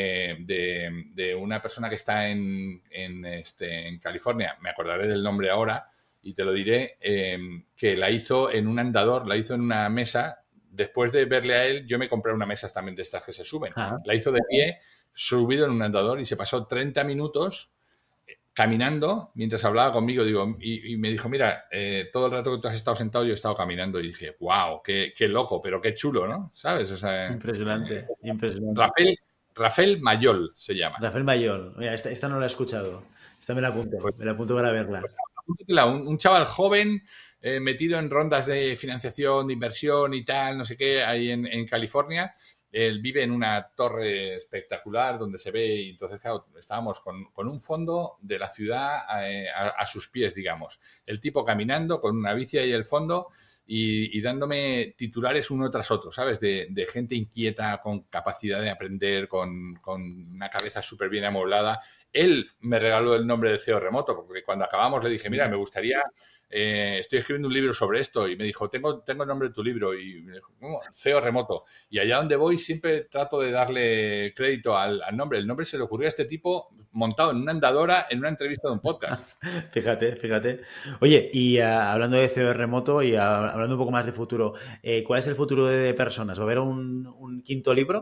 de una persona que está en California, me acordaré del nombre ahora y te lo diré, que la hizo en un andador, la hizo en una mesa. Después de verle a él, yo me compré una mesa también de estas que se suben. La hizo de pie, subido en un andador y se pasó 30 minutos caminando mientras hablaba conmigo. Digo, y me dijo, mira, todo el rato que tú has estado sentado yo he estado caminando. Y dije, wow, qué loco, pero qué chulo, ¿no? ¿Sabes? O sea, impresionante, impresionante. Rafael Mayol se llama. Rafael Mayol. Mira, esta no la he escuchado. Esta me la apunto para verla. Un chaval joven metido en rondas de financiación, de inversión y tal, no sé qué, ahí en California. Él vive en una torre espectacular donde se ve y entonces, claro, estábamos con un fondo de la ciudad a sus pies, digamos. El tipo caminando con una bici ahí al fondo y dándome titulares uno tras otro, ¿sabes? De gente inquieta, con capacidad de aprender, con una cabeza súper bien amueblada. Él me regaló el nombre de CEO Remoto, porque cuando acabamos le dije, mira, me gustaría, estoy escribiendo un libro sobre esto, y me dijo, tengo el nombre de tu libro, y me dijo, CEO Remoto. Y allá donde voy siempre trato de darle crédito al nombre. El nombre se le ocurrió a este tipo montado en una andadora en una entrevista de un podcast. Fíjate. Oye, y hablando de CEO Remoto y hablando un poco más de futuro, ¿cuál es el futuro de personas? ¿Va a haber un quinto libro?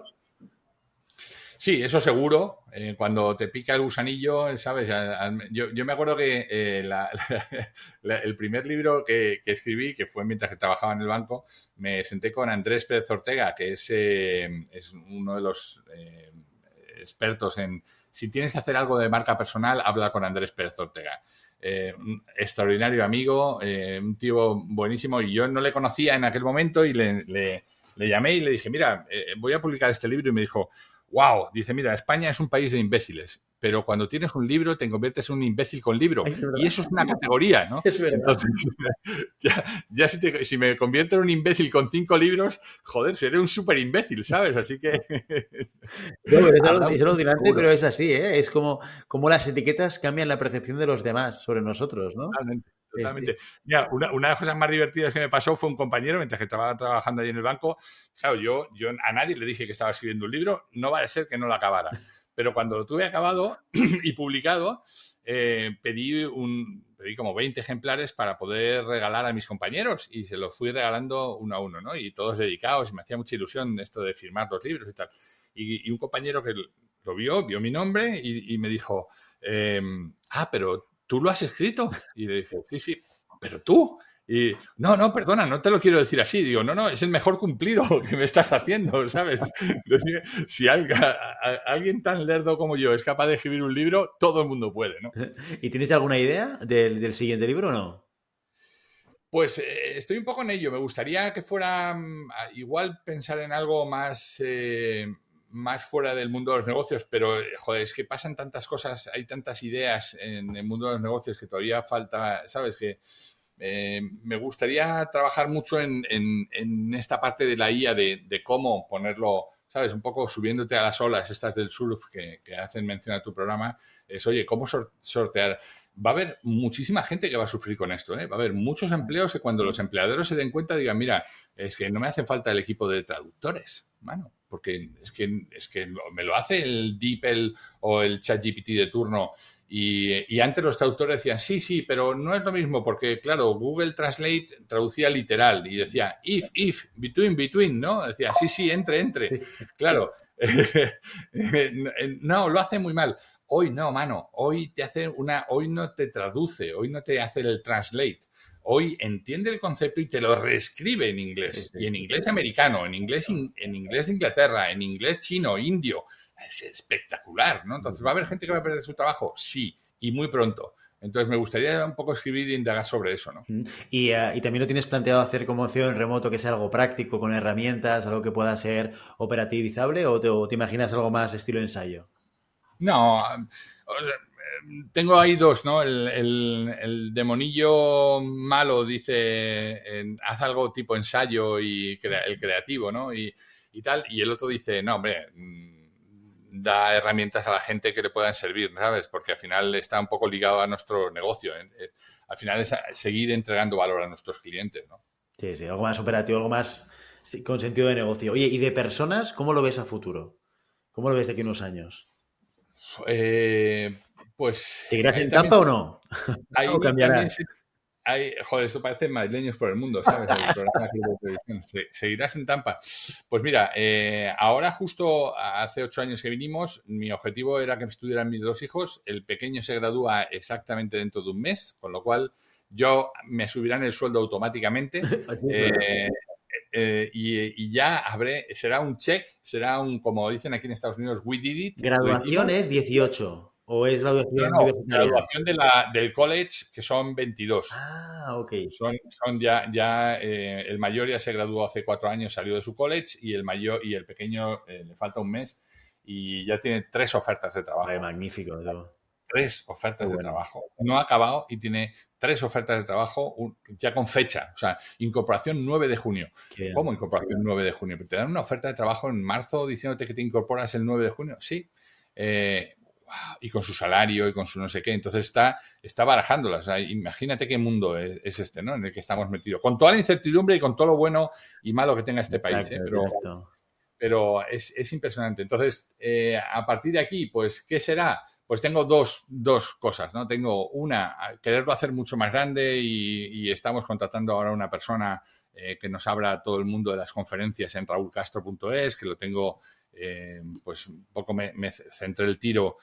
Sí, eso seguro. Cuando te pica el gusanillo, ¿sabes? Yo me acuerdo que el primer libro que escribí, que fue mientras que trabajaba en el banco, me senté con Andrés Pérez Ortega, que es uno de los expertos en... Si tienes que hacer algo de marca personal, habla con Andrés Pérez Ortega. Un extraordinario amigo, un tío buenísimo, y yo no le conocía en aquel momento y le llamé y le dije, mira, voy a publicar este libro, y me dijo... Wow, dice, mira, España es un país de imbéciles, pero cuando tienes un libro te conviertes en un imbécil con libro. Y eso es una categoría, ¿no? Es verdad. Entonces, ya si me convierto en un imbécil con 5 libros, joder, seré un súper imbécil, ¿sabes? Así que... No, es alucinante, pero es así, ¿eh? Es como las etiquetas cambian la percepción de los demás sobre nosotros, ¿no? Totalmente. Mira, una de las cosas más divertidas que me pasó fue un compañero, mientras que estaba trabajando ahí en el banco, claro, yo a nadie le dije que estaba escribiendo un libro, no va a ser que no lo acabara. Pero cuando lo tuve acabado y publicado, pedí como 20 ejemplares para poder regalar a mis compañeros y se los fui regalando uno a uno, ¿no? Y todos dedicados, y me hacía mucha ilusión esto de firmar los libros y tal. Y un compañero que lo vio mi nombre y me dijo, pero ¿tú lo has escrito? Y le dije, sí, pero tú. Y no, perdona, no te lo quiero decir así. Digo, no, es el mejor cumplido que me estás haciendo, ¿sabes? Decir, si alguien tan lerdo como yo es capaz de escribir un libro, todo el mundo puede, ¿no? ¿Y tienes alguna idea del siguiente libro o no? Pues estoy un poco en ello. Me gustaría que fuera igual pensar en algo más fuera del mundo de los negocios, pero joder, es que pasan tantas cosas, hay tantas ideas en el mundo de los negocios que todavía falta, ¿sabes? Que me gustaría trabajar mucho en esta parte de la IA, de cómo ponerlo, ¿sabes? Un poco subiéndote a las olas estas del surf que hacen mención a tu programa, oye, ¿cómo sortear? Va a haber muchísima gente que va a sufrir con esto, ¿eh? Va a haber muchos empleos que cuando los empleadores se den cuenta digan, mira, es que no me hace falta el equipo de traductores, mano, porque es que me lo hace el DeepL o el ChatGPT de turno. Y antes los traductores decían, sí, pero no es lo mismo porque, claro, Google Translate traducía literal y decía if, between, ¿no? Decía, sí, entre. Claro, no, lo hace muy mal. Hoy no, mano, hoy no te traduce, hoy no te hace el translate. hoy entiende el concepto y te lo reescribe en inglés. Y en inglés americano, en inglés de Inglaterra, en inglés chino, indio. Es espectacular, ¿no? Entonces, ¿va a haber gente que va a perder su trabajo? Sí, y muy pronto. Entonces, me gustaría un poco escribir e indagar sobre eso, ¿no? Y también lo tienes planteado hacer como CEO en remoto, que sea algo práctico, con herramientas, algo que pueda ser operativizable, o te imaginas algo más estilo ensayo? No, tengo ahí dos, ¿no? El demonillo malo dice, haz algo tipo ensayo y el creativo, ¿no? Y tal. Y el otro dice, no, hombre, da herramientas a la gente que le puedan servir, ¿sabes? Porque al final está un poco ligado a nuestro negocio. Al final es seguir entregando valor a nuestros clientes, ¿no? Sí, sí, algo más operativo, algo más con sentido de negocio. Oye, ¿y de personas, cómo lo ves a futuro? ¿Cómo lo ves de aquí a unos años? Pues ¿Seguirás en Tampa o no? ahí ¿O también cambiarás? joder, esto parece madrileños por el mundo, ¿sabes? El programa aquí de televisión. ¿Seguirás en Tampa? Pues mira, ahora justo hace 8 años que vinimos, mi objetivo era que estuvieran mis 2 hijos. El pequeño se gradúa exactamente dentro de un mes, con lo cual me subirán el sueldo automáticamente. Y ya será un check, como dicen aquí en Estados Unidos, we did it. ¿Graduación es 18 o es graduación No, universitaria? graduación del college, que son 22. Ah, ok. Son el mayor ya se graduó hace 4 años, salió de su college, y el pequeño le falta un mes y ya tiene 3 ofertas de trabajo. Vale, magnífico. ¿No? 3 ofertas de trabajo. No ha acabado y tiene 3 ofertas de trabajo ya con fecha. O sea, incorporación 9 de junio. ¿Cómo incorporación 9 de junio? ¿Te dan una oferta de trabajo en marzo diciéndote que te incorporas el 9 de junio? Sí. Y con su salario y con su no sé qué. Entonces está barajándolas. O sea, imagínate qué mundo es este, ¿no? En el que estamos metidos. Con toda la incertidumbre y con todo lo bueno y malo que tenga este país. Pero es impresionante. Entonces, a partir de aquí, pues, ¿qué será? Pues tengo dos cosas, ¿no? Tengo una, quererlo hacer mucho más grande y estamos contratando ahora a una persona que nos abra todo el mundo de las conferencias en raulcastro.es, que lo tengo, pues un poco me centré el tiro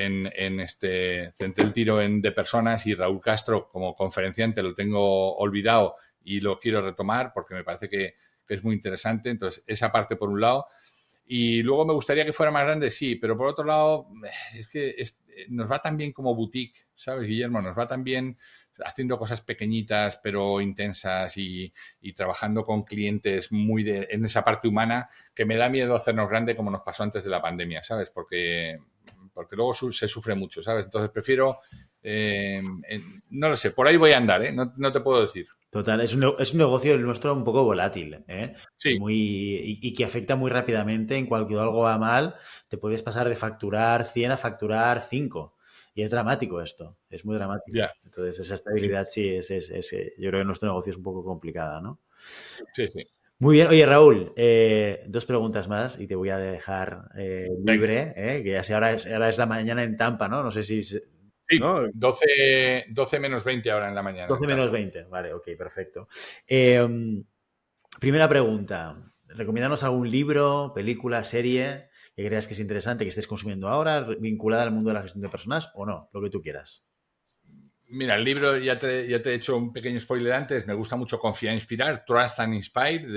de personas, y Raúl Castro como conferenciante lo tengo olvidado y lo quiero retomar porque me parece que es muy interesante. Entonces, esa parte por un lado. Y luego me gustaría que fuera más grande, sí, pero por otro lado, es que nos va tan bien como boutique, ¿sabes, Guillermo? Nos va tan bien haciendo cosas pequeñitas pero intensas y trabajando con clientes en esa parte humana, que me da miedo hacernos grande como nos pasó antes de la pandemia, ¿sabes? Porque luego se sufre mucho, ¿sabes? Entonces prefiero, no lo sé, por ahí voy a andar, ¿eh? No te puedo decir. Total, es un negocio el nuestro un poco volátil, ¿eh? Sí. Y que afecta muy rápidamente. En cualquier algo va mal, te puedes pasar de facturar 100 a facturar 5. Y es dramático esto, es muy dramático. Yeah. Entonces, esa estabilidad sí, yo creo que nuestro negocio es un poco complicada, ¿no? Sí, sí. Muy bien. Oye, Raúl, 2 preguntas más y te voy a dejar libre, que ya sé, ahora es la mañana en Tampa, ¿no? No sé si... Sí, ¿no? 12 menos 20 ahora en la mañana. 12 menos 20, vale, ok, perfecto. Primera pregunta, recomiéndanos algún libro, película, serie que creas que es interesante, que estés consumiendo ahora, vinculada al mundo de la gestión de personas o no, lo que tú quieras. Mira, el libro, ya te he hecho un pequeño spoiler antes, me gusta mucho Confía e Inspirar, Trust and Inspire,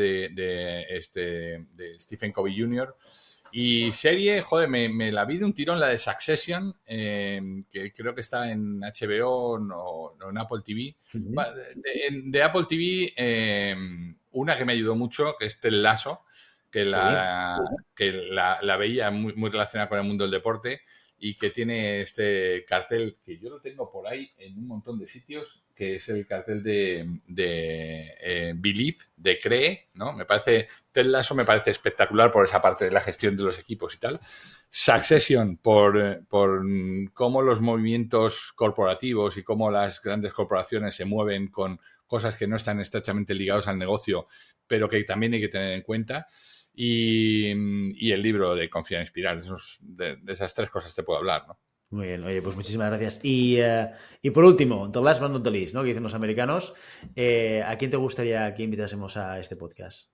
de Stephen Covey Jr., y serie, joder, me la vi de un tirón, la de Succession, que creo que está en HBO o en Apple TV. De Apple TV, una que me ayudó mucho, que es Ted Lasso, que la veía muy, muy relacionada con el mundo del deporte, y que tiene este cartel, que yo lo tengo por ahí en un montón de sitios, que es el cartel de Believe, de Cree, ¿no? Ted Lasso me parece espectacular por esa parte de la gestión de los equipos y tal. Succession, por cómo los movimientos corporativos y cómo las grandes corporaciones se mueven con cosas que no están estrechamente ligados al negocio, pero que también hay que tener en cuenta. Y el libro de Confía e Inspirar. De esas 3 cosas te puedo hablar, ¿no? Muy bien, oye, pues muchísimas gracias. Y por último, the last but not the least, ¿no? Que dicen los americanos. ¿A quién te gustaría que invitásemos a este podcast?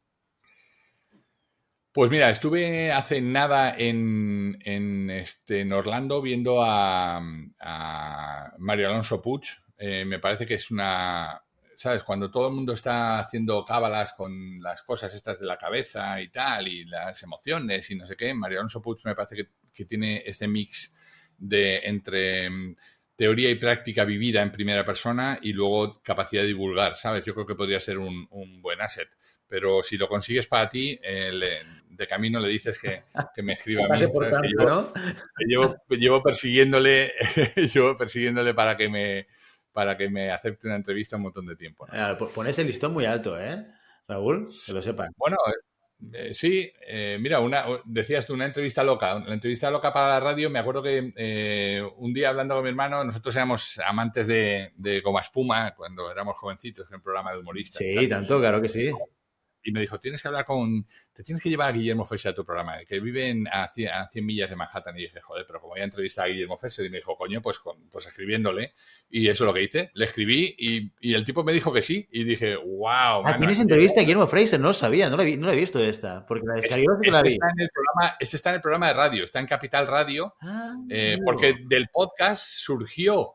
Pues mira, estuve hace nada en Orlando viendo a Mario Alonso Puig. Me parece que es una ¿sabes? Cuando todo el mundo está haciendo cábalas con las cosas estas de la cabeza y tal, y las emociones y no sé qué, Mario Alonso Puig me parece que tiene ese mix entre teoría y práctica vivida en primera persona y luego capacidad de divulgar, ¿sabes? Yo creo que podría ser un buen asset. Pero si lo consigues para ti, de camino le dices que me escriba a mí, ¿sabes? Que llevo persiguiéndole para que me acepte una entrevista un montón de tiempo, ¿no? Pones el listón muy alto, Raúl, que lo sepan. Bueno, sí, mira, decías tú, una entrevista loca. La entrevista loca para la radio, me acuerdo que un día hablando con mi hermano, nosotros éramos amantes de Goma Espuma cuando éramos jovencitos en el programa de humoristas. Sí, tanto, claro que sí. Y me dijo, te tienes que llevar a Guillermo Fesser a tu programa, que vive a 100 millas de Manhattan. Y dije, joder, pero como voy a entrevistar a Guillermo Fesser, y me dijo, coño, pues escribiéndole. Y eso es lo que hice. Le escribí y el tipo me dijo que sí. Y dije, wow. ¿Tienes entrevista a Guillermo Fraser? No lo sabía, no la he visto esta. Porque la descargué la vi. Está en el programa de radio, está en Capital Radio. Porque del podcast surgió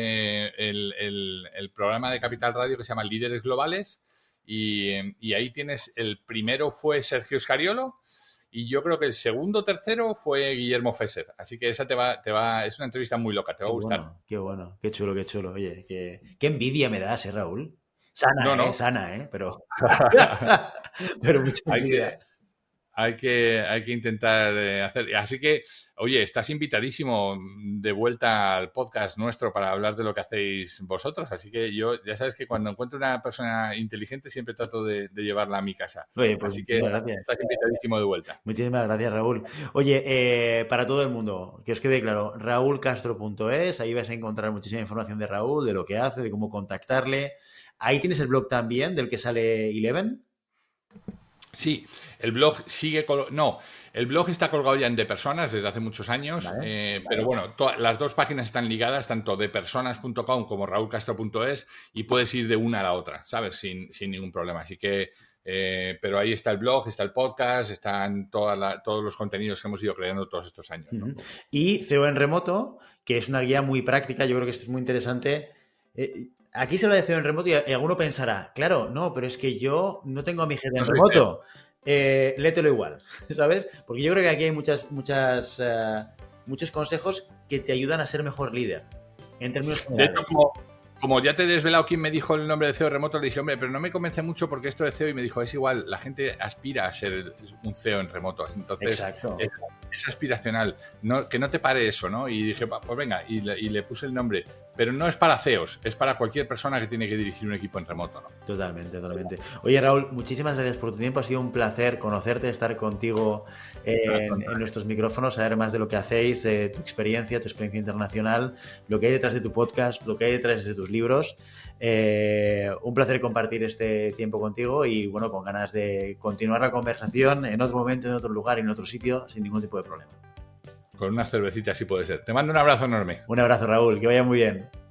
el programa de Capital Radio que se llama Líderes Globales. Y ahí tienes, el primero fue Sergio Scariolo y yo creo que el segundo o tercero fue Guillermo Fesser. Así que esa es una entrevista muy loca, te va a gustar. Qué bueno, qué chulo. Oye, qué envidia me das, Raúl. Sana, sana, pero mucha envidia. Hay que intentar hacer. Así que, oye, estás invitadísimo de vuelta al podcast nuestro para hablar de lo que hacéis vosotros. Así que yo, ya sabes que cuando encuentro una persona inteligente siempre trato de llevarla a mi casa. Oye, pues, así que estás invitadísimo de vuelta. Muchísimas gracias, Raúl. Oye, para todo el mundo, que os quede claro, raulcastro.es, ahí vais a encontrar muchísima información de Raúl, de lo que hace, de cómo contactarle. Ahí tienes el blog también del que sale Eleven. Sí, el blog el blog está colgado ya en De Personas desde hace muchos años, pero bueno, las dos páginas están ligadas, tanto depersonas.com como raulcastro.es, y puedes ir de una a la otra, ¿sabes? Sin ningún problema. Así que, pero ahí está el blog, está el podcast, están todos los contenidos que hemos ido creando todos estos años, ¿no? Y CEO en Remoto, que es una guía muy práctica, yo creo que esto es muy interesante. Aquí se habla de CEO en remoto y alguno pensará, claro, no, pero es que yo no tengo a mi jefe en remoto. Léetelo igual, ¿sabes? Porque yo creo que aquí hay muchos consejos que te ayudan a ser mejor líder, en términos generales. De hecho, como ya te he desvelado quién me dijo el nombre de CEO remoto, le dije, hombre, pero no me convence mucho porque esto de CEO, y me dijo, es igual, la gente aspira a ser un CEO en remoto. Entonces, es aspiracional, que no te pare eso, ¿no? Y dije, pues venga, y le puse el nombre. Pero no es para CEOs, es para cualquier persona que tiene que dirigir un equipo en remoto, ¿no? Totalmente. Oye, Raúl, muchísimas gracias por tu tiempo. Ha sido un placer conocerte, estar contigo en nuestros micrófonos, saber más de lo que hacéis, de tu experiencia internacional, lo que hay detrás de tu podcast, lo que hay detrás de tus libros. Un placer compartir este tiempo contigo y, bueno, con ganas de continuar la conversación en otro momento, en otro lugar, en otro sitio, sin ningún tipo de problema. Con unas cervecitas sí puede ser. Te mando un abrazo enorme. Un abrazo, Raúl, que vaya muy bien.